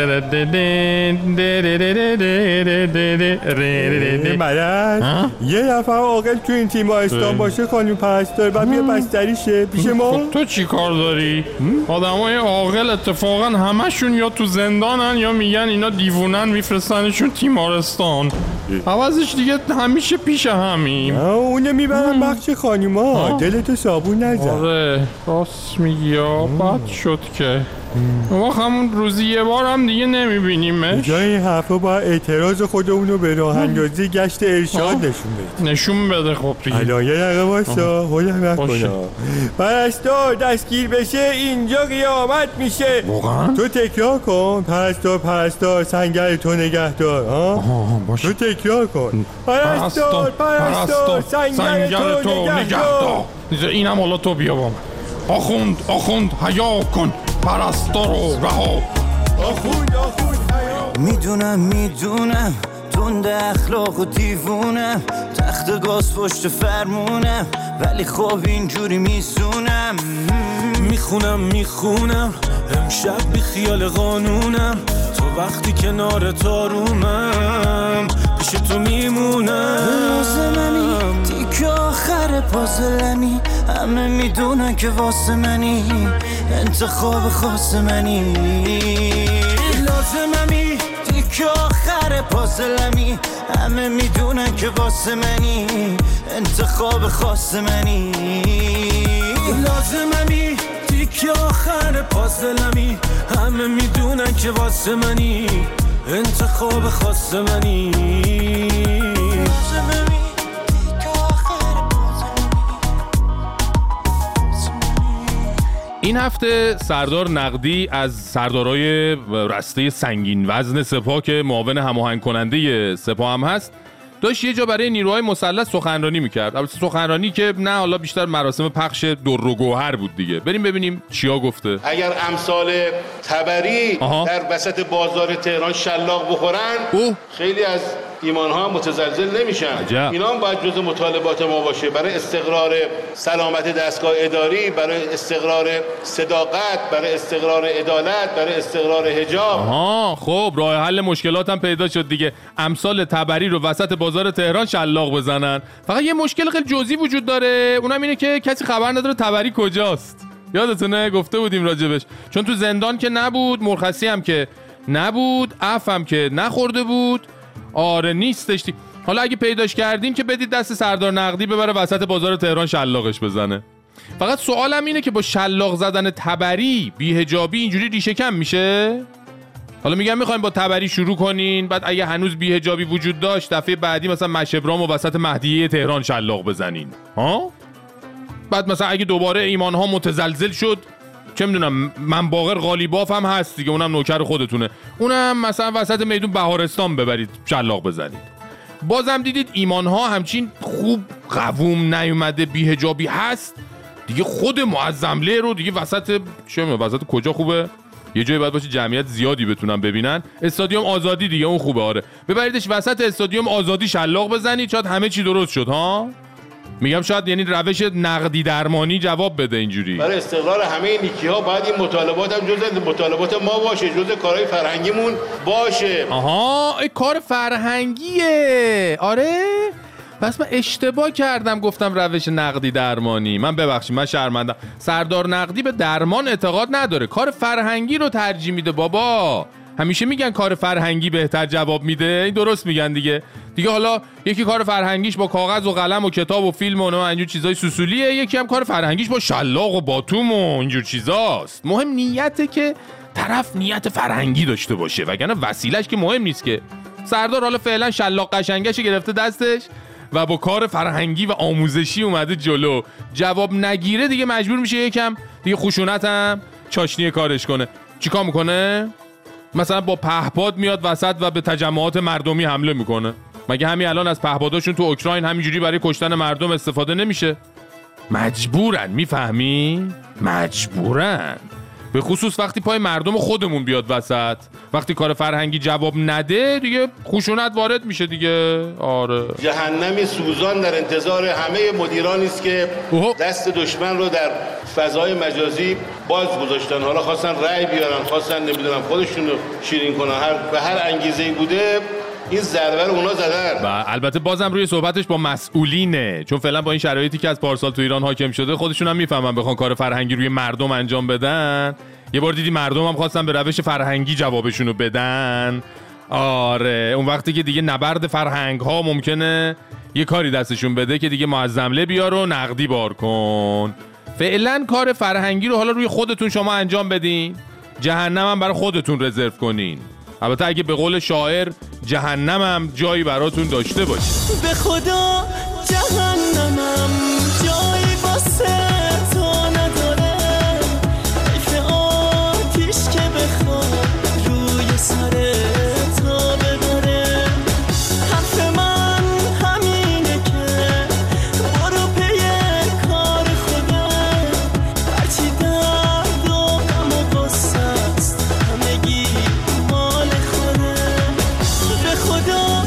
مرد یه نفر عاقل تو این تیمارستان باشه خانم پرستار، بعد میاد بستریشه پیش ما. خب تو چی کار داری؟ آدمای عاقل اتفاقا همشون یا تو زندانن یا میگن اینا دیوونن میفرستنشون تیمارستان. عوضش دیگه همیشه پیش همیم. اونو میبرن بخش خانوما. دلتو صابون نزن. آره راست میگی، بد شد که ما همون روزی یه بار هم دیگه نمیبینیمش. جای این حرفا باید اعتراض خودمونو به راه اندازی گشت ارشاد نشون بده. نشون بده. خب الان یه دقیقه واسا هولم نکنه. پرستار دستگیر بشه اینجا قیامت میشه. واقعا؟ تو تکرار کن. پرستار پرستار سنگر تو نگهدار. تو تکرار کن. پرستار پرستار سنگر تو نگهدار. اینم حالا تو بیا با من. آخوند آخوند حیا کن، پرستار رو رها. آخوند آخوند حیا. میدونم میدونم تند اخلاق و دیوونم، تخت گاز پشت فرمونم، ولی خب اینجوری میسونم. میخونم میخونم امشب بی خیال قانونم، تو وقتی کنار تارومم پیش تو میمونم. لازممی تیک آخر پازلمی، همه میدونن که واسه منی انتخاب خاص منی. لازممی تیک آخر پازلمی، همه میدونن که واسه منی انتخاب خاص منی. لازممی تیک آخر پازلمی، همه میدونن که واسه منی انتخاب خاص منی. این هفته سردار نقدی از سردارای رسته سنگین وزن سپاه که معاون هماهنگ کننده سپاه هم هست داشت یه جا برای نیروهای مسلح سخنرانی میکرد. البته سخنرانی که نه حالا بیشتر مراسم پخش در و گوهر بود دیگه. بریم ببینیم چیا گفته. اگر امثال تبری آها. در وسط بازار تهران شلاق بخورن اوه. خیلی از ایمانها هم متزلزل نمیشن. عجب. اینا هم باید جز مطالبات ما باشه برای استقرار سلامت دستگاه اداری، برای استقرار صداقت، برای استقرار عدالت، برای استقرار حجاب. آها خب راه حل مشکلات هم پیدا شد دیگه. امثال تبری رو وسط بازار تهران شلاق بزنن. فقط یه مشکل خیلی جزئی وجود داره، اونم اینه که کسی خبر نداره تبری کجاست. یادتونه گفته بودیم راجبش، چون تو زندان که نبود، مرخصی هم که نبود، عفو هم که نخورده بود. آره نیستش دی. حالا اگه پیداش کردیم که بدید دست سردار نقدی ببره وسط بازار تهران شلاقش بزنه. فقط سوالم اینه که با شلاق زدن تبری بی‌حجابی اینجوری ریشه کم میشه؟ حالا میگم میخوایم با تبری شروع کنین، بعد اگه هنوز بی‌حجابی وجود داشت دفعه بعدی مثلا مشبرام و وسط مهدیه تهران شلاق بزنین ها؟ بعد مثلا اگه دوباره ایمانها متزلزل شد، چه میدونم من باقر قالیباف هم هست دیگه، اونم نوکر خودتونه، اونم مثلا وسط میدون بهارستان ببرید شلاق بزنید. بازم دیدید ایمانها همچین خوب قووم نیومده بی‌حجابی هست دیگه، خود معظمله رو دیگه وسط چه میدونم وسط کجا خوبه؟ یه جایی باید باشه جمعیت زیادی بتونن ببینن. استادیوم آزادی دیگه اون خوبه. آره ببریدش وسط استادیوم آزادی شلاق بزنید، شاید همه چی درست شد ها. میگم شاید یعنی روش نقدی درمانی جواب بده اینجوری. برای استقرار همه نیکی ها باید این مطالبات هم جزء مطالبات ما باشه، جزء کارهای فرهنگیمون باشه. آها ای کار فرهنگیه. آره پس من اشتباه کردم گفتم روش نقدی درمانی. من ببخشید، من شرمندم. سردار نقدی به درمان اعتقاد نداره، کار فرهنگی رو ترجیح میده. بابا همیشه میگن کار فرهنگی بهتر جواب میده، این درست میگن دیگه. دیگه حالا یکی کار فرهنگیش با کاغذ و قلم و کتاب و فیلم و اینجور چیزای سوسولیه، یکی هم کار فرهنگیش با شلاق و باتوم و اینجور چیزاست. مهم نیته که طرف نیت فرهنگی داشته باشه، وگرنه وسیلهش که مهم نیست که. سردار حالا فعلا شلاق قشنگش گرفته دستش و با کار فرهنگی و آموزشی اومده جلو. جواب نگیره دیگه مجبور میشه یکم دیگه خشونت هم چاشنی کارش کنه. چیکار میکنه؟ مثلا با پهپاد میاد وسط و به تجمعات مردمی حمله میکنه. مگه همین الان از پهپاداشون تو اوکراین همینجوری برای کشتن مردم استفاده نمیشه؟ مجبورن، میفهمی؟ مجبورن. به خصوص وقتی پای مردم خودمون بیاد وسط. وقتی کار فرهنگی جواب نده دیگه خشونت وارد میشه دیگه. آره، جهنمی سوزان در انتظار همه مدیرانی است که دست دشمن رو در فضای مجازی باز گذاشتن. حالا خواستن رأی بیارن، خواستن نمیدونم خودشون رو شیرین کنن، هر به هر انگیزه‌ای بوده این ضربه رو اونا زدن. و البته بازم روی صحبتش با مسئولینه، چون فعلا با این شرایطی که از پارسال تو ایران حاکم شده خودشون هم میفهمن بخوان کار فرهنگی روی مردم انجام بدن. یه بار دیدی مردم هم خواستن به روش فرهنگی جوابشون رو بدن. آره، اون وقتی که دیگه نبرد فرهنگ ها ممکنه یه کاری دستشون بده که دیگه معظمله بیار و نقدی بار کن. فعلا کار فرهنگی رو حالا روی خودتون شما انجام بدین، جهنم هم برای خودتون رزرو کنین. البته اگه به قول شاعر جهنم هم جایی براتون داشته باشه. به خدا جهنمم جایی واسه تو نداره، حیف آتیش که بخواد روی سر تو ببره. حرف من همینه که برو پی کار خودت، هرچی درد و غم و غصه است همگی مال خودت. به خدا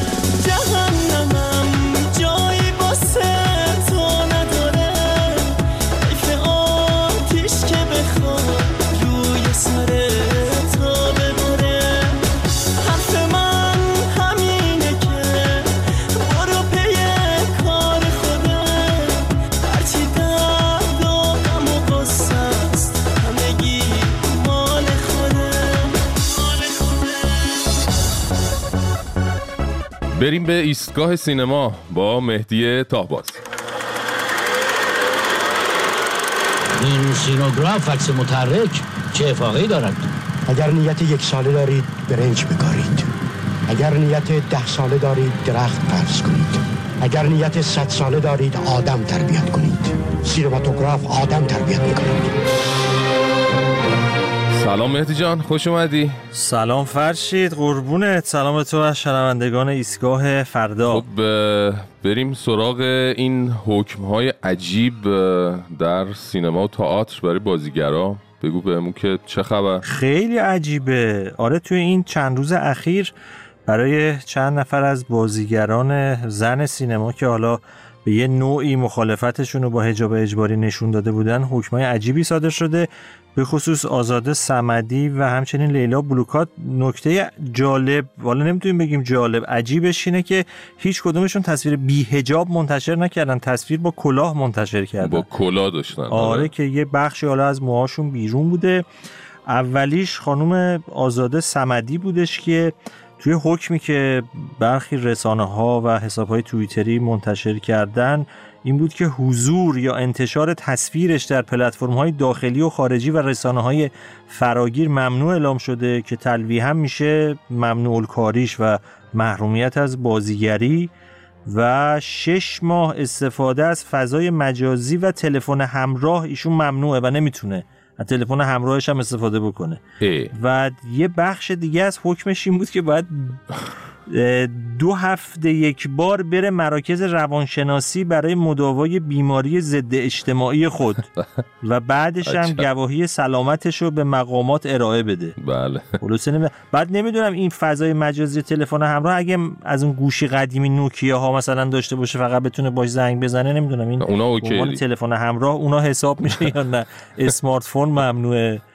جهنمم جایی واسه تو نداره، حیف آتیش که بخواد روی سر تو ببره. حرف من همینه که برو پی کار خودت، هرچی درد و غم و غصه است همگی مال خودت. بریم به ایستگاه سینما با مهدی تاهباز. این سینوگراف عکس متحرک چه افاقه‌ای دارد؟ اگر نیت یک ساله دارید برنج بکارید، اگر نیت ده ساله دارید درخت فرض کنید، اگر نیت صد ساله دارید آدم تربیت کنید. سینماتوگراف آدم تربیت میکنید. سلام مهدی جان، خوش اومدی. سلام فرشید، قربونت. سلام تو و شنوندگان ایستگاه فردا. خب بریم سراغ این حکم‌های عجیب در سینما و تئاتر برای بازیگرا. بگو بهمون که چه خبر. خیلی عجیبه. آره، توی این چند روز اخیر برای چند نفر از بازیگران زن سینما که حالا به یه نوعی مخالفتشون رو با حجاب اجباری نشون داده بودن، حکمای عجیبی صادر شده. به خصوص آزاده صمدی و همچنین لیلا بلوکات. نکته جالب، والا نمیتونیم بگیم جالب، عجیبش اینه که هیچ کدومشون تصویر بی حجاب منتشر نکردن، تصویر با کلاه منتشر کردن. با کلاه داشتن. آره, آره که یه بخشی حالا از موهاشون بیرون بوده. اولیش خانم آزاده صمدی بودش که توی حکمی که برخی رسانه ها و حساب های توییتری منتشر کردن این بود که حضور یا انتشار تصویرش در پلتفرم های داخلی و خارجی و رسانه های فراگیر ممنوع اعلام شده که تلویحاً میشه ممنوع الکاریش و محرومیت از بازیگری. و شش ماه استفاده از فضای مجازی و تلفن همراه ایشون ممنوعه و نمیتونه از تلفن همراهش هم استفاده بکنه. ای. و یه بخش دیگه از حکمش این بود که باید دو هفته یک بار بره مراکز روانشناسی برای مداوای بیماری ضد اجتماعی خود و بعدش هم گواهی سلامتش رو به مقامات ارائه بده. بله. نمی... بعد نمیدونم این فضای مجازی تلفن همراه اگه از اون گوشی قدیمی نوکیا ها مثلا داشته باشه فقط بتونه باش زنگ بزنه، نمیدونم این اونا اوکی. تلفن همراه اونا حساب میشه یا نه. اسمارت فون ممنوعه.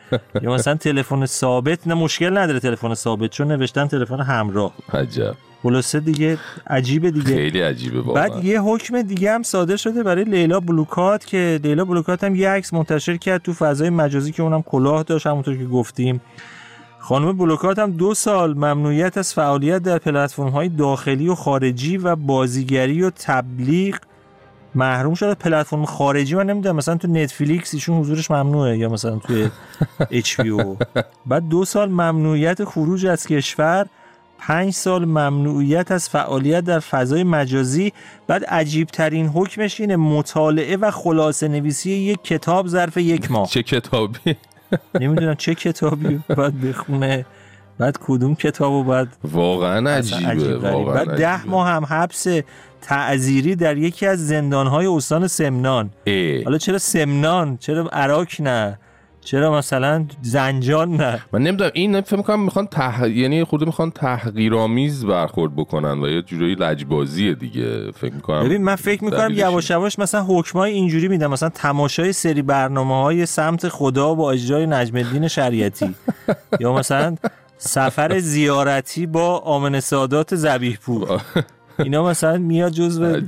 یا مثلا تلفن ثابت، نه مشکل نداره تلفن ثابت چون نوشتن تلفن همراه. عجب. خلاصه دیگه عجیبه دیگه، خیلی عجیبه واقعا. بعد یه حکم دیگه هم صادر شده برای لیلا بلوکات که لیلا بلوکات هم یه عکس منتشر کرد تو فضای مجازی که اونم کلاه داشت همونطور که گفتیم. خانم بلوکات هم دو سال ممنوعیت از فعالیت در پلتفرم‌های داخلی و خارجی و بازیگری و تبلیغ محروم شد. پلتفرم خارجی من نمیدونم مثلا تو نتفلیکس ایشون حضورش ممنوعه یا مثلا تو اچ پی او. بعد دو سال ممنوعیت خروج از کشور، پنج سال ممنوعیت از فعالیت در فضای مجازی. بعد عجیب ترین حکمش اینه مطالعه و خلاصه نویسی یک کتاب ظرف یک ماه. چه کتابی؟ نمیدونم چه کتابی باید بخونه، بعد کدوم کتابو باید. واقعا عجیبه. واقعا بعد ده عجیبه. ماه هم حبس تعزیری در یکی از زندانهای استان سمنان. ای. حالا چرا سمنان؟ چرا عراق نه؟ چرا مثلا زنجان نه؟ من نمیدونم این فکر می‌کنم میخوان تح... یعنی خود میخوان تحقیرآمیز برخورد بکنن و یه جوری لجبازیه دیگه فکر می‌کنم. ببین من فکر می‌کنم یواش یواش مثلا حکمای اینجوری میدن، مثلا تماشای سری برنامه‌های سمت خدا با اجرای نجم الدین شریعتی یا مثلا سفر زیارتی با آمنه سادات ذبیح‌پور، اینا مثلا میاد جزو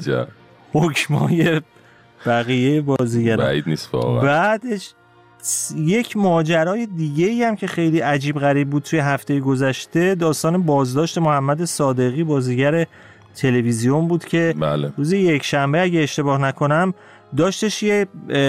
حکمای بقیه بازیگران. بعید نیست واقعا. بعدش یک ماجرای دیگه ای هم که خیلی عجیب غریب بود توی هفته گذشته، داستان بازداشت محمد صادقی بازیگر تلویزیون بود که بله. روز یک شنبه اگه اشتباه نکنم داشتش یه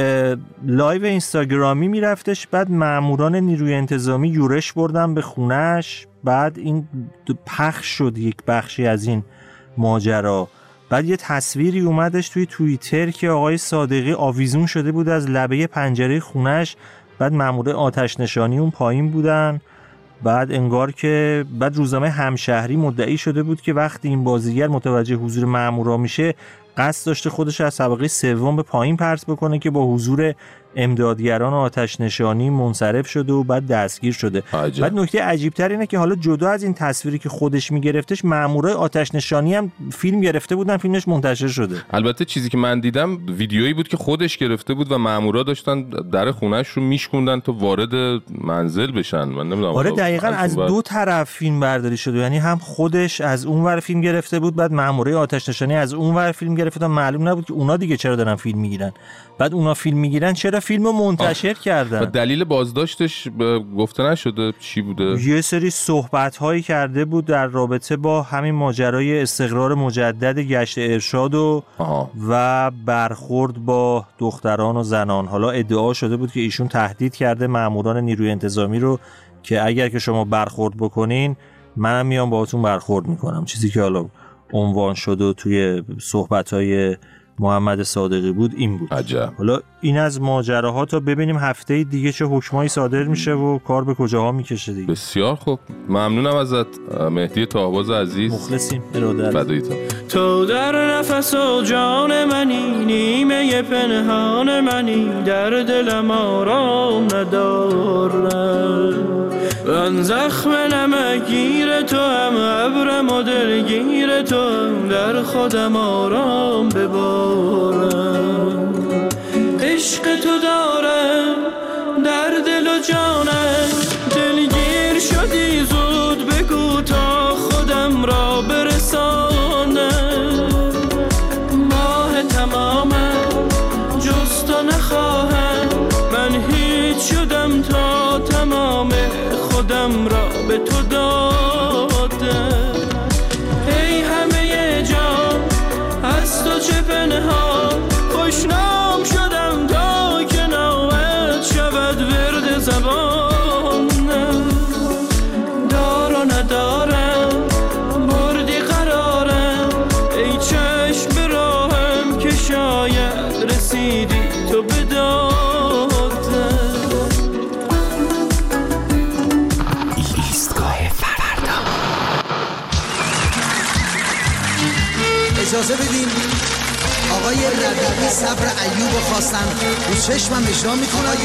لایو اینستاگرامی میرفتش، بعد ماموران نیروی انتظامی یورش بردن به خونش، بعد این پخش شد یک بخشی از این ماجرا. بعد یه تصویری اومدش توی توییتر که آقای صادقی آویزون شده بود از لبه پنجره خونش، بعد مامورای آتش نشانی اون پایین بودن. بعد انگار که بعد روزنامه همشهری مدعی شده بود که وقتی این بازیگر متوجه حضور مامورا میشه قصد داشته خودش از طبقه سوم به پایین پرت بکنه که با حضور امدادگران آتش نشانی منصرف شده و بعد دستگیر شده. عجب. بعد نکته عجیب تر اینه که حالا جدا از این تصویری که خودش میگرفتش، مامورای آتش نشانی هم فیلم گرفته بودن، فیلمش منتشر شده. البته چیزی که من دیدم ویدیویی بود که خودش گرفته بود و مامورا داشتن در خونش رو میشکوندن تا وارد منزل بشن. من نمیدونم. آره دقیقاً از دو طرف فیلم برداری شده، یعنی هم خودش از اون ور فیلم گرفته بود، بعد مامورای آتش نشانی از اون ور فیلم گرفتن. معلوم نبود که اونا دیگه چرا دارن فیلم میگیرن. بعد اونا فیلم میگیرن چرا فیلمو منتشر آه. کردن. و دلیل بازداشتش گفته نشده چی بوده؟ یه سری صحبت هایی کرده بود در رابطه با همین ماجرای استقرار مجدد گشت ارشاد و آه. و برخورد با دختران و زنان. حالا ادعا شده بود که ایشون تهدید کرده ماموران نیروی انتظامی رو که اگر که شما برخورد بکنین منم میام باهاتون برخورد میکنم، چیزی که حالا عنوان شده و توی صحبت‌های محمد صادقی بود این بود. عجب. حالا این از ماجراها، تا ببینیم هفته دیگه چه حکمایی صادر میشه و کار به کجاها میکشه دیگه. بسیار خوب، ممنونم ازت مهدی طاهباز عزیز. مخلصیم. ارادت. فدایتم. تو در نفس و جان منی، نیمه پنهان منی، در دلم آرام ندارم. من زخم نمگیر تو هم، ابرم و دلگیر تو هم، در خودم آرام ببارم. عشق تو دارم در دل و جانم، دلگیر شدی زود بگو تا خودم را برسانم. ماه تمامم جز تو نخواهم، من هیچ شدم تا تمام خودم را به تو دادم. ای همه جان از تو چه پنهان، خوشنام شدم تا که نامت شود ورد زبانم. دار و ندارم بردی قرارم، ای چشم به راهم که شاید رسیدی تو بدادم. اجازه بدین آقای ربیعی صبر ایوب خواستن رو چشمم اجرا میکنه. آقای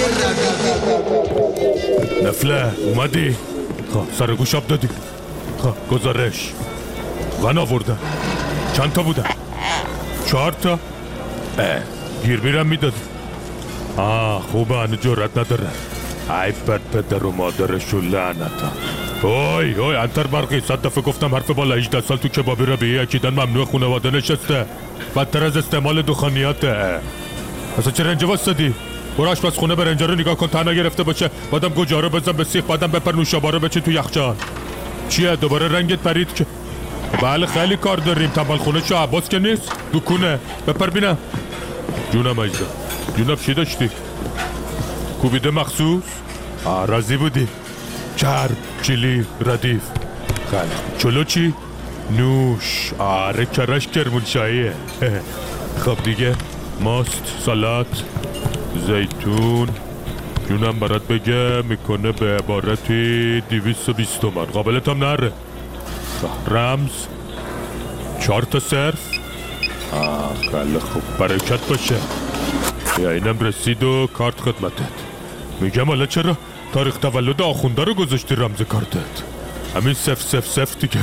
ربیعی نفله اومدی؟ خب سر گوش آب دادی؟ خب گزارش ون آوردن چند تا بودن؟ چهار تا؟ اه گیر میرم میدادی. آه خوبه هنو جرات نداره. ای بر پدر و مادرشو لعنتا. اوی اوی انتر برقی، صد دفعه گفتم حرف بالا هجده سال تو کبابی را به یکیدن ممنوع خانواده نشسته، بدتر از استعمال دخانیاته. اصلا چه رنجه واسدی؟ برو آشپزخونه برنجا رو نگاه کن، تنها گرفته باشه، بعدم گوجه رو بزن به سیخ، بعدم بپر نوشابه رو بچین تو یخچال. چیه دوباره رنگت پرید که؟ بله خیلی کار داریم، تنبال خونه شو عباس که نیست، دکونه بپر بینم. جونم اجدا، جونم چی داشتی؟ کوبیده مخصوص؟ آه راضی بودی؟ چرب، چیلی، ردیف. خیلی چلو چی؟ نوش. آره کرش کرمونشاییه. خب دیگه ماست، سالات، زیتون. جونم برات بگه میکنه به عبارتی دویست و بیست تومن. قابلت هم نره. رمز چهار تا صرف. آه خیلی خوب، برکت باشه. یا اینم رسید و کارت خدمتت. میگم حالا چرا تاریخ تولد آخونده رو گذاشتی رمز کارتت؟ همین سف سف سف دیگه.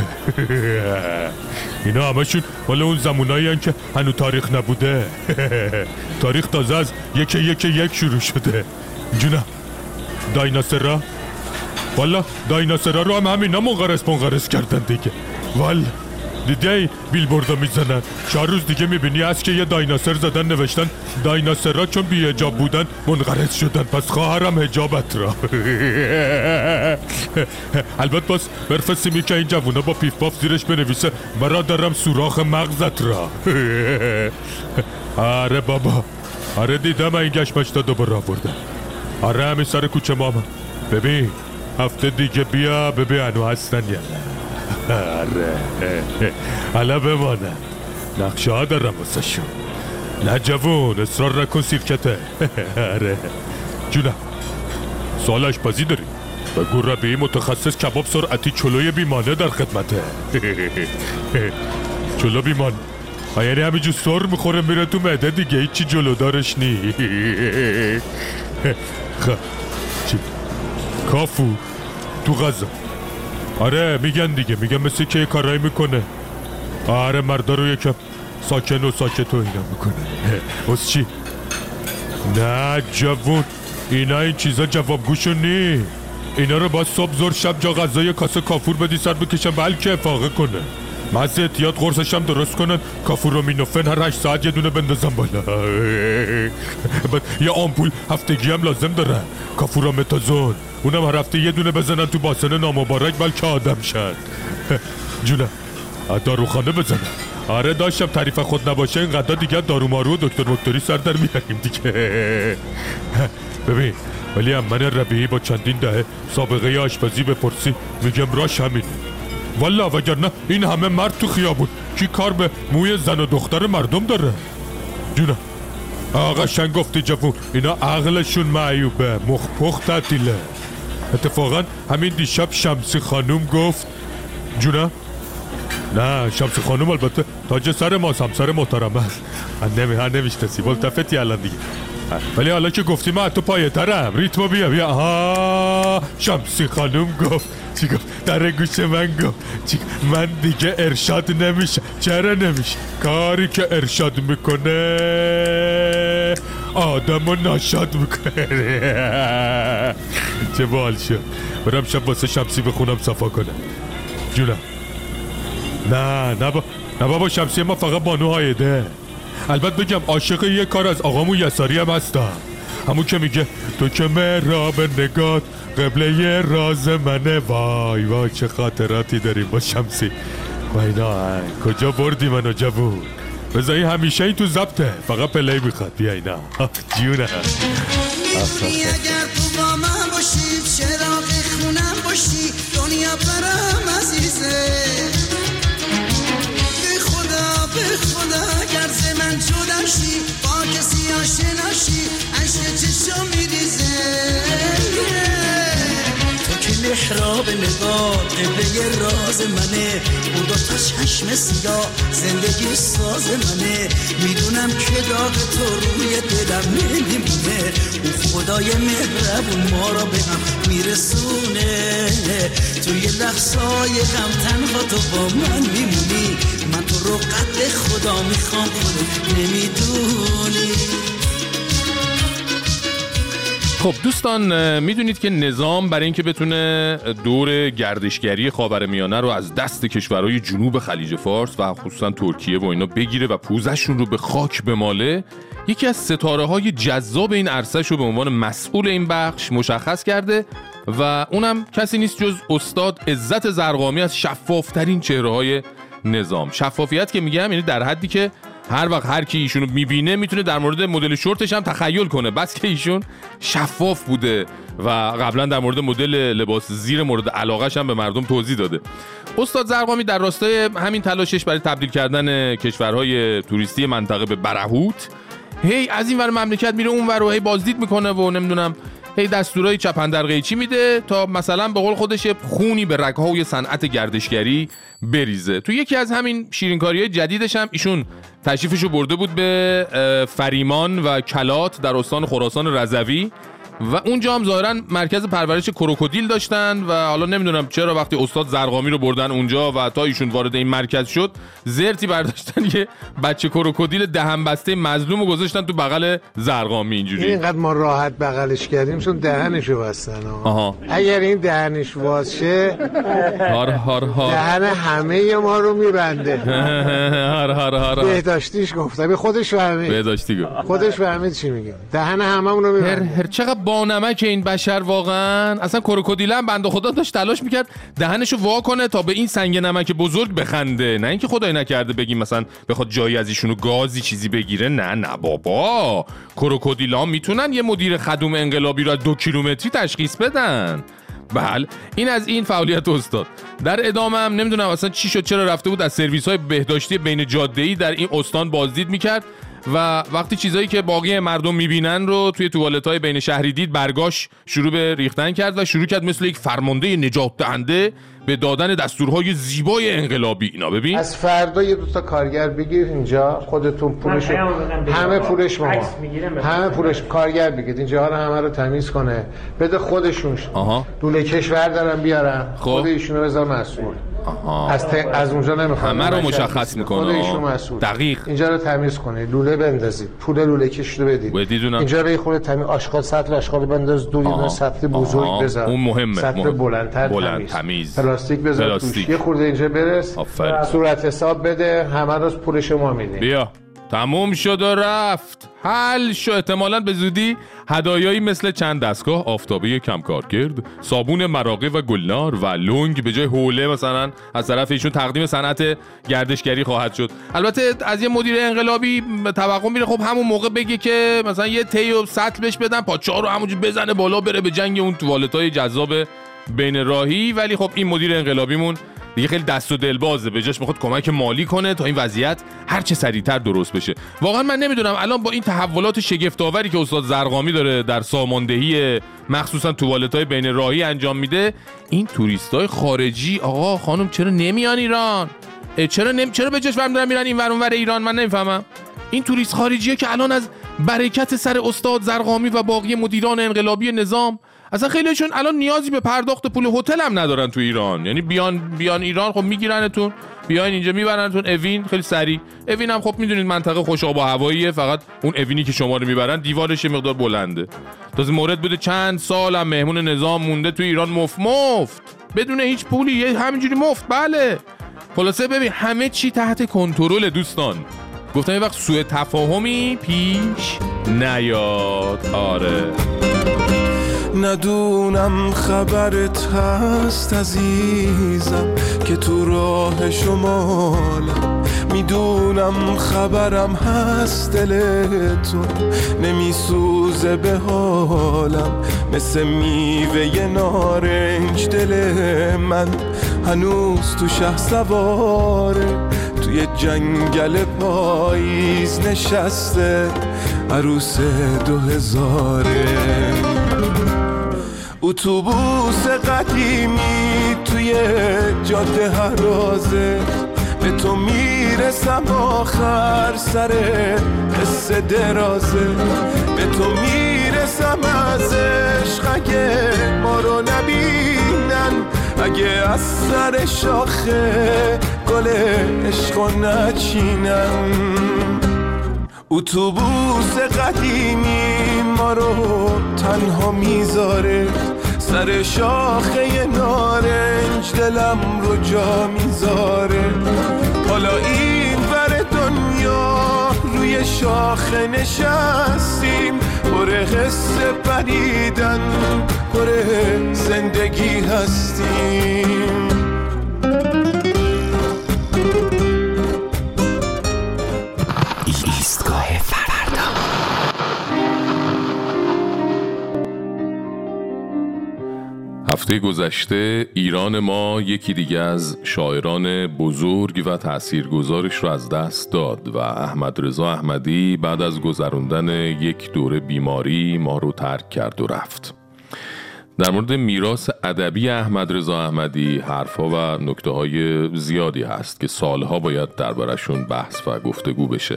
اینا همشون مال اون زمونایی هن که هنو تاریخ نبوده. تاریخ تازه از یک یک یک شروع شده. جونم دایناسورا، والا دایناسورا رو هم همینا منقرض منقرض کردن دیگه. والا دیدی بیلبوردا میزنن، چهار روز دیگه میبینی هست که یه دایناسور زدن نوشتن دایناسورا چون بی حجاب بودن منقرض شدن، پس خواهرم حجابت را. البته باز برفسیمی که این جوونا با پیف پاف زیرش بنویسه برادرم سوراخ مغزت را. آره بابا، آره دیدم این گشمشتا دوباره آوردن. آره همین سر کوچه ماما. ببین هفته دیگه بیا ببین انو هستن یا نه. آره حالا بمانم، نقشه ها دارم واسه شون. نه جوون اصرار نکن سیرکته. آره جونم سوال آشپزی داریم؟ بگو ربیعی متخصص کباب سرعتی چلوی بیمانه در خدمته. چلو بیمانه یعنی همینجور سر میخوره میره تو معده دیگه، هیچی جلودارش نی. خب چی؟ کافو تو غذا. آره میگن دیگه، میگن مثل که یه کارایی میکنه. آره مردا رو یکم ساکن و ساکت و اینا میکنه. بس چی؟ نه جوون اینا این چیزا جوابگوشو نی. اینا رو با صبح زور شب جا غذا یه کاسه کافور بدی سر بکشن بلکه افاقه کنه. محض احتیاط قرصش هم درست کنن، کافور رو مینوفن هر هشت ساعت یه دونه بندازن بالا. یه آمپول هفتگی هم لازم داره، کافور متازون، اونم هر هفته یه دونه بزنن تو باسن نامبارک بلکه آدم شد. جونم داروخانه بزنن. آره داشتم، تعریف خود نباشه اینقدر دیگه دارو مارو و دکتر مکتری سر در میاریم دیگه. ببین ولی امن ربیعی با چندین دهه سابقه آشپزی بپرسی میگم راش همین. والا وگرنه این همه مرد تو خیابون کی کار به موی زن و دختر مردم داره؟ جونم آقا شنگ گفتی جوون، اینا عقلشون معیوبه، مخ پخ تعطیله. اتفاقا همین دیشب شمسی خانوم گفت. جونم نه شمسی خانوم البته تاج سر ماست، همسر محترمه است. نمی ها نمیشناسی ملتفتی الان دیگه، ولی حالا که گفتی من تو پایه ترم، ریتمو بیا بیا. آها شمسی خانوم گفت. چی گفت؟ در گوش من گفت چی؟ من دیگه ارشاد نمیشه. چرا نمیشه؟ کاری که ارشاد میکنه آدمو ناشاد میکنه. چه بال شد. برم شب واسه شمسی بخونم صفا کنم. جونم نه نه با نه بابا شمسی ما فقط بانو هایده. البته بگم عاشق یه کار از آقامو یساری هم هستم، همون که میگه تو که مهراب نگات قبله راز منه. وای وای چه خاطراتی داریم با شمسی. وای نه کجا بردی منو جوون؟ بذاری همیشه این تو ضبطه، فقط پلی میخواد. بیا اینا جونه. اگر تو با من باشی چراغ خونم باشی دنیا برام عزیزه. به خدا به خدا گرز من جدا شی با کسی آشنا شی عشق چشم میریزه. تو که محراب نگاه قبله راز منه، اون دو تا چشم سیاه زندگی ساز منه. میدونم که داغ تو روی دلم نمیمونه، اون خدای مهربون ما را به هم میرسونه. توی لحظای غم تنها تو با من میمونی، من تو رو قد خدا میخوام خودت نمیدونی. خب دوستان، میدونید که نظام برای اینکه بتونه دور گردشگری خاورمیانه رو از دست کشورهای جنوب خلیج فارس و خصوصا ترکیه و اینا بگیره و پوزشون رو به خاک بماله، یکی از ستاره های جذاب این عرصه رو به عنوان مسئول این بخش مشخص کرده و اونم کسی نیست جز استاد عزت زرقامی از شفافترین چهره های نظام. شفافیت که میگم یعنی در حدی که هر وقت هر کی ایشونو میبینه میتونه در مورد مدل شورتش هم تخیل کنه، بس که ایشون شفاف بوده و قبلا در مورد مدل لباس زیر مورد علاقه‌ش هم به مردم توضیح داده. استاد زرقامی در راستای همین تلاشش برای تبدیل کردن کشورهای توریستی منطقه به برهوت، هی از این ور مملکت میره اون ور و هی بازدید میکنه و نمیدونم هی دستورای چپندر قیچی میده تا مثلا به قول خودش خونی به رگ‌های صنعت گردشگری بریزه. تو یکی از همین شیرینکاری‌های جدیدش هم ایشون تشریفشو برده بود به فریمان و کلات در استان خراسان رضوی و اونجا هم ظاهراً مرکز پرورش کروکودیل داشتن و حالا نمیدونم چرا وقتی استاد زرقامی رو بردن اونجا و تا ایشون وارد این مرکز شد زرتی برداشتن یه بچه کروکودیل دهن بسته مظلوم رو گذاشتن تو بغل زرقامی. اینجوری اینقدر ما راحت بغلش کردیم چون دهنشو بستن. آها. اگر این دهنش باز شه هار هار هار دهن همه ما رو میبنده. هار هار هار بهداشتیش گفتم، خودش فهمید. بهداشتی گفت. خودش فهمید چی میگه. دهن هممون رو میبنده. هر چقدر با نمک این بشر واقعا. اصلا کروکودیل هم بنده خدا داشت تلاش میکرد دهنشو وا کنه تا به این سنگ نمک بزرگ بخنده، نه اینکه خدای نکرده بگیم مثلا بخواد جایی از ایشونو گازی چیزی بگیره. نه نه بابا، کروکودیلا میتونن یه مدیر خدوم انقلابی رو دو کیلومتری تشخیص بدن. بله این از این فعالیت استاد. در ادامه هم نمیدونم اصلا چی شد، چرا رفته بود از سرویس های بهداشتی بین جاده‌ای در این استان بازدید میکرد و وقتی چیزایی که باقی مردم میبینن رو توی توالت‌های بین شهری دید، برگاش شروع به ریختن کرد و شروع کرد مثل یک فرمانده نجات دهنده به دادن دستورهای زیبای انقلابی. اینا ببین از فردا یه دو تا کارگر بگیر اینجا، خودتون پولش همه پولش ما همه پولش کارگر بگید اینجا رو همه رو تمیز کنه بده خودشون. آها لوله کشور دارن بیارن، خود ایشونو بذار مسئول. آها. از ت... از اونجا نمیخوام همه رو مشخص میکنه. خود ایشون مسئول. دقیق اینجا رو تمیز کنه، لوله بندازید، پول لوله کش رو بدید. بدیدونم. اینجا رو خود تمیز آشغال سطل آشغال بنداز، دو یه سطل بزرگ بذار. اون مهمه. سطل مهم. بلندتر بلند تمیز. پلاستیک بذار توش. یه خورده اینجا برس. آفرین. صورت حساب بده، همه رو پول شما میدین. بیا. تموم شد و رفت. حل شد. احتمالاً به زودی هدایایی مثل چند دستگاه آفتابی کم کارکرد، صابون مراغه و گلنار و لنگ به جای حوله مثلا از طرف ایشون تقدیم صنعت گردشگری خواهد شد. البته از یه مدیر انقلابی توقع میره خب همون موقع بگه که مثلا یه تی و سطل بهش بدن، پاچه‌ها رو همونجوری بزنه بالا بره به جنگ اون توالت‌های جذاب بین راهی. ولی خب این مدیر انقلابیمون دیگه خیلی دست و دل بازه، به جاش میخواد کمک مالی کنه تا این وضعیت هر چه سریعتر درست بشه. واقعا من نمیدونم الان با این تحولات شگفت آوری که استاد زرقامی داره در ساماندهی مخصوصا توالت‌های بین راهی انجام میده، این توریستای خارجی آقا خانم چرا نمیان ایران؟ چرا نمی چرا به جاش برمی‌دارن میرن این ور اون ور ایران؟ من نمیفهمم. این توریست خارجیه که الان از برکت سر استاد زرقامی و باقی مدیران انقلابی نظام اصلا خیلیشون الان نیازی به پرداخت پول هتل هم ندارن تو ایران. یعنی بیان بیان ایران خب میگیرنتون، بیاین اینجا میبرنتون اوین خیلی سریع. اوین هم خب میدونید منطقه خوش آب و هواییه، فقط اون اوینی که شما رو میبرن دیوارش مقدار بلنده. تازه مورد بوده چند سال هم مهمون نظام مونده تو ایران مفت مفت بدون هیچ پولی، همینجوری مفت. بله خلاصه ببین همه چی تحت کنترل دوستان. گفتم یه وقت سوء تفاهمی پیش نیاد. آره ندونم خبرت هست عزیزم که تو راه شمالم، میدونم خبرم هست دل تو نمیسوزه به حالم، مثل میوه نارنج دل من هنوز تو شه سواره، توی جنگل پاییز نشسته عروس دو هزاره. اتوبوس قدیمی توی جاده هرازه، به تو میرسم آخر سر قصه درازه، به تو میرسم از عشق اگه ما رو نبینن، اگه از سر شاخه گل عشق رو نچینن. اتوبوس قدیمی ما رو تنها میذاره، سر شاخه نارنج دلم رو جا میذاره. حالا این ور دنیا روی شاخه نشستیم، پر قصه پریدن، پر زندگی هستیم. ایستگاه فردا. هفته گذشته ایران ما یکی دیگه از شاعران بزرگ و تاثیرگذارش رو از دست داد و احمد رضا احمدی بعد از گذراندن یک دوره بیماری ما رو ترک کرد و رفت. در مورد میراث ادبی احمد رضا احمدی حرفا و نکته‌های زیادی هست که سالها باید دربارشون بحث و گفتگو بشه،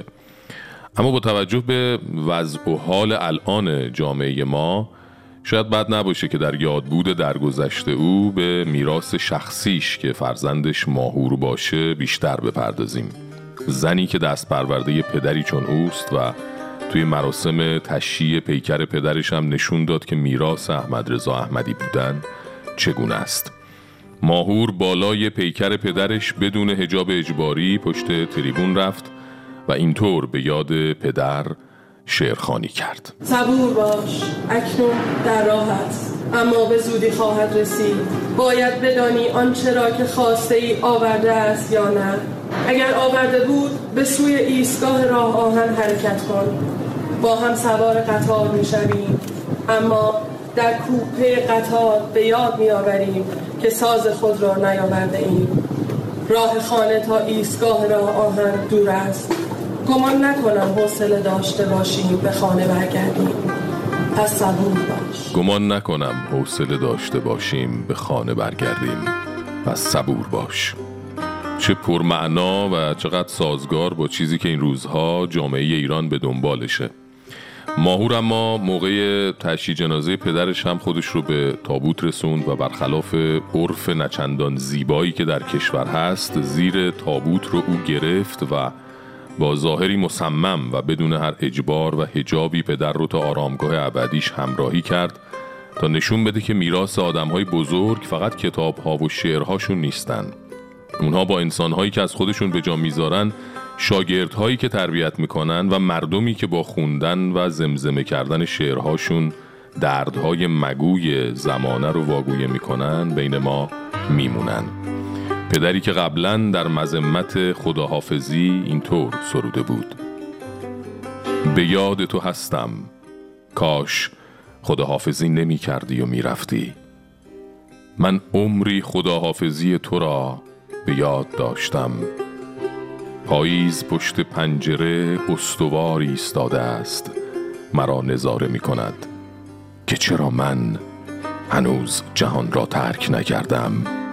اما با توجه به وضع و حال الان جامعه ما شاید بد نباشه که در یادبود درگذشته او به میراث شخصیش که فرزندش ماهور باشه بیشتر بپردازیم. زنی که دست پرورده پدری چون اوست و توی مراسم تشییع پیکر پدرش هم نشون داد که میراث احمد رضا احمدی بودن چگونه است. ماهور بالای پیکر پدرش بدون حجاب اجباری پشت تریبون رفت و اینطور به یاد پدر شعرخوانی کرد. صبور باش، اکنون در راه است، اما به زودی خواهد رسید. باید بدانی آنچه را که خواسته ای آورده است یا نه. اگر آورده بود به سوی ایستگاه راه آهن حرکت کن. با هم سوار قطار می شویم، اما در کوپه قطار به یاد می آوریم که ساز خود را نیاورده ایم. راه خانه تا ایستگاه راه آهن دور است. گمان نکنم حوصله داشته باشیم به خانه برگردیم. پس صبور باش. گمان نکنم حوصله داشته باشیم به خانه برگردیم. پس صبور باش. چه پرمعنا و چقدر سازگار با چیزی که این روزها جامعه ایران به دنبالشه. ماهور اما موقع تشییع جنازه پدرش هم خودش رو به تابوت رسوند و برخلاف عرف نچندان زیبایی که در کشور هست، زیر تابوت رو او گرفت و با ظاهری مصمم و بدون هر اجبار و حجابی پدر رو تا آرامگاه ابدیش همراهی کرد تا نشون بده که میراث آدم‌های بزرگ فقط کتاب‌ها و شعرهاشون نیستن. اونها با انسان‌هایی که از خودشون به جا میذارن، شاگردهایی که تربیت میکنن و مردمی که با خوندن و زمزمه کردن شعرهاشون دردهای مگوی زمانه رو واگویه میکنن بین ما میمونن. پدری که قبلا در مذمت خداحافظی اینطور سروده بود: به یاد تو هستم، کاش خداحافظی نمی کردی و می رفتی. من عمری خداحافظی تو را به یاد داشتم. پاییز پشت پنجره استوار ایستاده است، مرا نظاره می کند که چرا من هنوز جهان را ترک نکردم.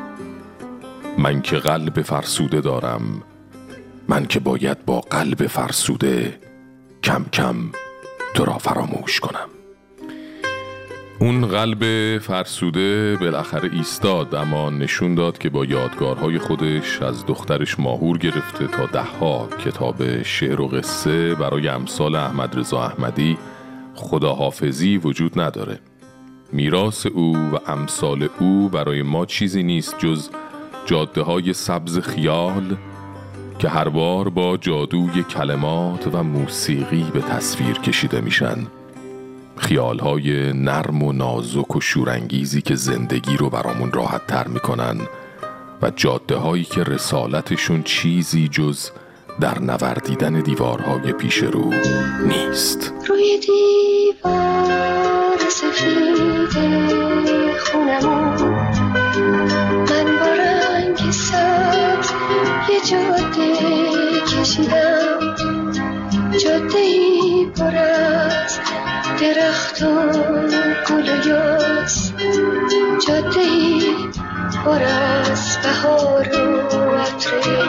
من که قلب فرسوده دارم، من که باید با قلب فرسوده کم کم تو را فراموش کنم. اون قلب فرسوده بالاخره ایستاد، اما نشون داد که با یادگارهای خودش از دخترش ماهور گرفته تا دهها کتاب شعر و قصه برای امثال احمد رضا احمدی خداحافظی وجود نداره. میراث او و امثال او برای ما چیزی نیست جز جاده های سبز خیال که هر بار با جادوی کلمات و موسیقی به تصویر کشیده میشن. خیال های نرم و نازک و شورانگیزی که زندگی رو برامون راحت تر میکنن و جاده هایی که رسالتشون چیزی جز در نوردیدن دیوارهای پیش رو نیست. روی دیوار سفید خونمون من با رنگ سبز یه جاده کشیدم، جاده ای پر از درخت و گل و یاس، جاده ای پر از بهار و عطر